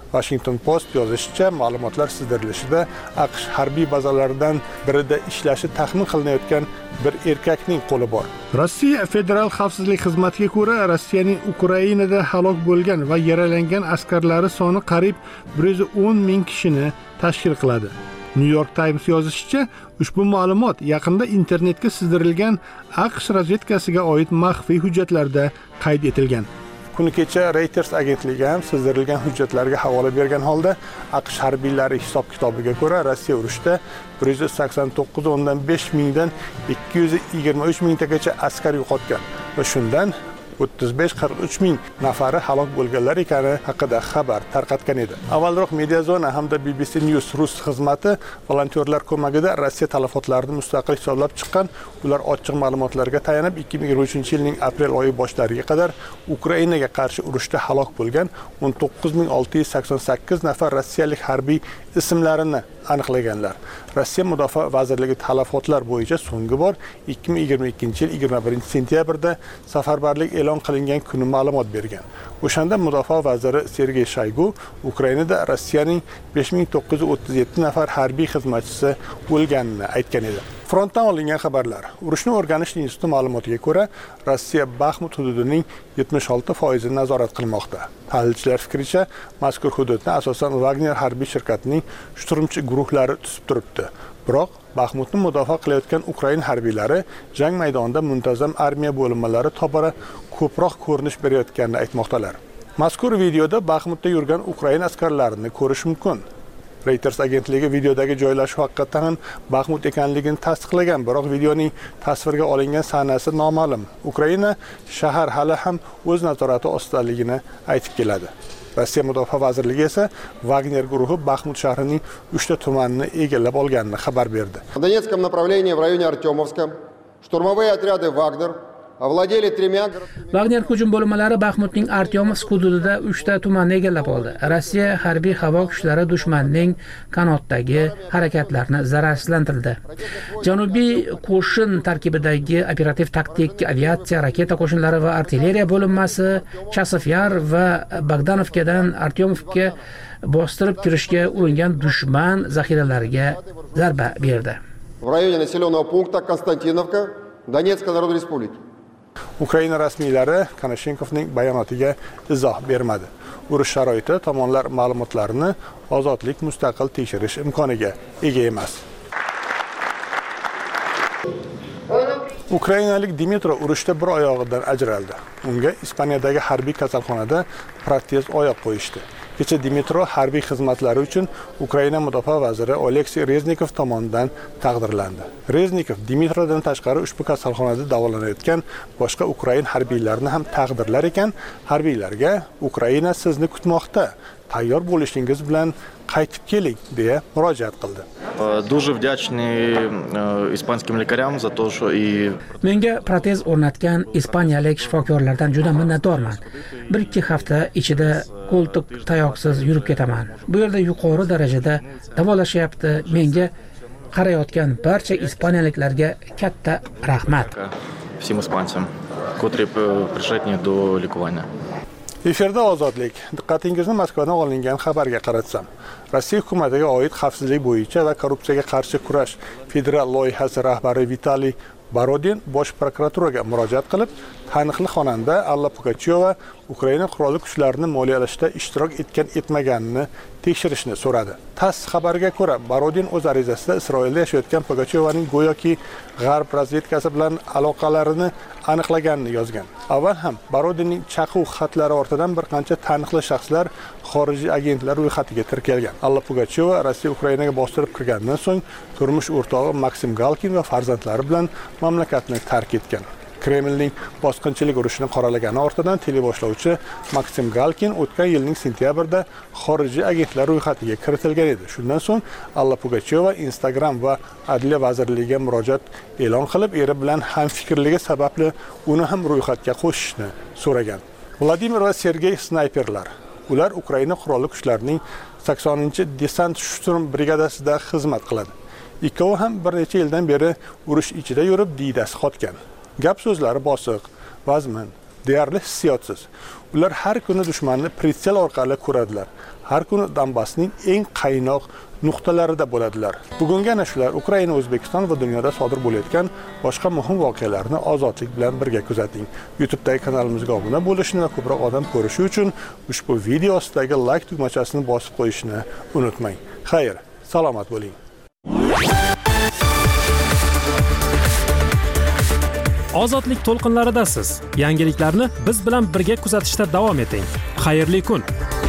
G: Washington Post yozishicha, ma'lumotlar sizdirilishida AQSh harbiy bazalaridan birida ishlashi taxmin qilinayotgan bir erkakning qo'li bor. Rossiya Federal xavfsizlik xizmatiga ko'ra, Rossiyaning Ukrainada halok bo'lgan va yaralangan askarlari soni qariyb bir yuz o'n ming kishini tashkil qiladi. New York Times yozishicha, ushbu ma'lumot yaqinda internetga sizdirilgan AQSh razvedkasiga oid maxfiy hujjatlarda qayd etilgan. Kuni kecha Reuters agentligi ham sizdirilgan hujjatlarga havola bergan holda, AQSh harbiylari hisob-kitobiga ko'ra, Rossiya urushda bir yuz sakson to'qqiz o'ndan besh mingdan ikki yuz yigirma uch mingtagacha askar yo'qotgan va shundan o'ttiz besh qirq uch ming nafari halok bo'lganlar ekani haqida xabar tarqatgan edi. Avvalroq Mediazona hamda B B C News rus xizmati volontyorlar ko'magida Rossiya talafotlarini mustaqil hisoblab chiqqan. Ular ochiq ma'lumotlarga tayanib ikki ming yigirma uchinchi yilning aprel oyi boshlariga qadar Ukrainaga qarshi urushda halok bo'lgan o'n to'qqiz ming olti yuz sakson sakkiz nafar rossiyalik harbiy ismlarini aniqlaganlar. Rossiya Mudofaa vazirligi talafotlar bo'yicha so'nggi bor ikki ming yigirma ikkinchi yil yigirma birinchi sentyabrda safarbarlik e'lon qilingan kuni ma'lumot bergan. O'shanda Mudofaa vaziri Sergey Shoygu Ukrainada Rossiyaning besh ming to'qqiz yuz o'ttiz yetti nafar harbiy xizmatchisi o'lganini aytgan edi. Frontdan olingan xabarlar. Urushni o'rganish instituti ma'lumotiga ko'ra, Rossiya Baxmut hududining yetmish olti foizini nazorat qilmoqda. Tahlilchilar fikricha, mazkur hududni asosan Wagner harbiy shirkatining shturmchi guruhlari tutib turibdi. Biroq Baxmutni mudofaa qilayotgan Ukraina harbiylari jang maydonida muntazam armiya bo'linmalari tobora ko'proq ko'rinish berayotganini aytmoqdalar. Mazkur videoda Baxmutda yurgan Ukraina askarlarini ko'rish mumkin. Reuters agentligi videodagi joylashuv haqiqatan ham Baxmut ekanligini tasdiqlagan, biroq videoning tasvirga olingan sanasi noma'lum. Ukraina shahar hali ham o'z nazorati ostidaligini aytib keladi. Rossiya Mudofaa vazirligi esa Wagner guruhi Baxmut shahrining uchta tumanini egallab olganini xabar berdi.
O: В Донецком направлении в районе Артемовска штурмовые отряды Wagner овладели тремя
P: Wagner hujum bo'linmalari Baxmutning Artyomovsk hududida uchta tumanni egallab oldi. Rossiya harbiy havo kuchlari dushmanning qanotdagi harakatlarini zararsizlantirdi. Janubiy qo'shin tarkibidagi operativ taktik aviatsiya, raketa qo'shinlari va artilleriya bo'linmasi Chasofyar va Bogdanovkadan Artyomovga bostirib kirishga uringan dushman zaxiralariga zarba berdi.
O: В районе населенного пункта Константиновка Донецкой Народной Республики.
G: Ukraina rasmiylari Konashenkovning bayonotiga izoh bermadi. Urush sharoiti tomonlar ma'lumotlarini ozodlik mustaqil tekshirish imkoniga ega emas. Ukrainalik Dimitro urushda bir oyog'idan ajraldi. Unga Ispaniyadagi harbiy kasalxonada protez oyoq qo'yishdi. Kecha Dimitro harbiy xizmatlari uchun Ukraina mudofaa vaziri Oleksiy Reznikov tomonidan taqdirlandi. Reznikov Dimitrodan tashqari ushbu kasalxonada davolanayotgan boshqa Ukrain harbiylarini ham taqdirlar ekan, harbiylarga Ukraina sizni kutmoqda, tayyor bo'lishingiz bilan qaytib keling deya murojaat qildi.
Q: Дуже вдячный испанским лекарям за то, что и
P: Menga protez o'rnatgan ispaniyalik shifokorlardan juda minnatdorman. bir ikki hafta ichida qo'ltiq tayoqsiz yurib ketaman. Bu yerda yuqori darajada davolashyapti. Menga qarayotgan barcha ispaniyaliklarga katta rahmat.
Q: Всем испанцам, которые пришли мне до ликования.
G: Efirda ozodlik. Diqqatingizni Moskvadan olingan xabarga qaratsam. Rossiya hukumatiga oid xavfsizlik bo'yicha va korrupsiyaga qarshi kurash federal loyihasi rahbari Vitaliy Borodin bosh prokuraturaga murojaat qilib, taniqli xonanda Alla Pugachyova Ukraina qurolli kuchlarini moliyalashda ishtirok etgan etmaganini tekshirishni so'radi. TASS xabariga ko'ra, Borodin o'z arizasida Isroilda yashayotgan Pugachyovaning go'yoki G'arb razvedkasi bilan aloqalarini aniqlaganini yozgan. Avval ham Borodinning chaquv xatlari ortidan bir qancha taniqli shaxslar xorijiy agentlar ro'yxatiga kiritilgan. Alla Pugachyova Rossiya Ukrainaga bostirib kirgandan so'ng turmush o'rtog'i Maksim Galkin va farzandlari bilan mamlakatni tark etgan. Kremlning bosqinchilik urushini qoralagani ortidan teleboshlovchi Maksim Galkin o'tgan yilning sentyabrda xorijiy agentlar ro'yxatiga kiritilgan edi. Shundan so'ng Alla Pugachyova Instagram va Adliya vazirligiga murojaat e'lon qilib, eri bilan hamfikrligi sababli uni ham ro'yxatga qo'shishni so'ragan. Vladimir va Sergey snayperlar. Ular Ukraina qurolli kuchlarining saksoninchi desant shturm brigadasida xizmat qiladi. Ikkovi ham bir necha yildan beri urush ichida yurib diydasi qotgan. Gap so'zlari bosiq, vazmin, deyarli hissiyotsiz. Ular har kuni dushmanni pritsel orqali ko'radilar. Har kuni Donbassning eng qaynoq nuqtalarida bo'ladilar. Bugungi ana shular Ukraina, O'zbekiston va dunyoda sodir bo'layotgan boshqa muhim voqealarni ozodlik bilan birga kuzating. YouTube'dagi kanalimizga obuna bo'lishni va ko'proq odam ko'rishi uchun ushbu video ostidagi like tugmachasini bosib qo'yishni unutmang. Xayr, salomat bo'ling.
A: Ozodlik to'lqinlaridasiz. Yangiliklarni biz bilan birga kuzatishda davom eting. Xayrli kun.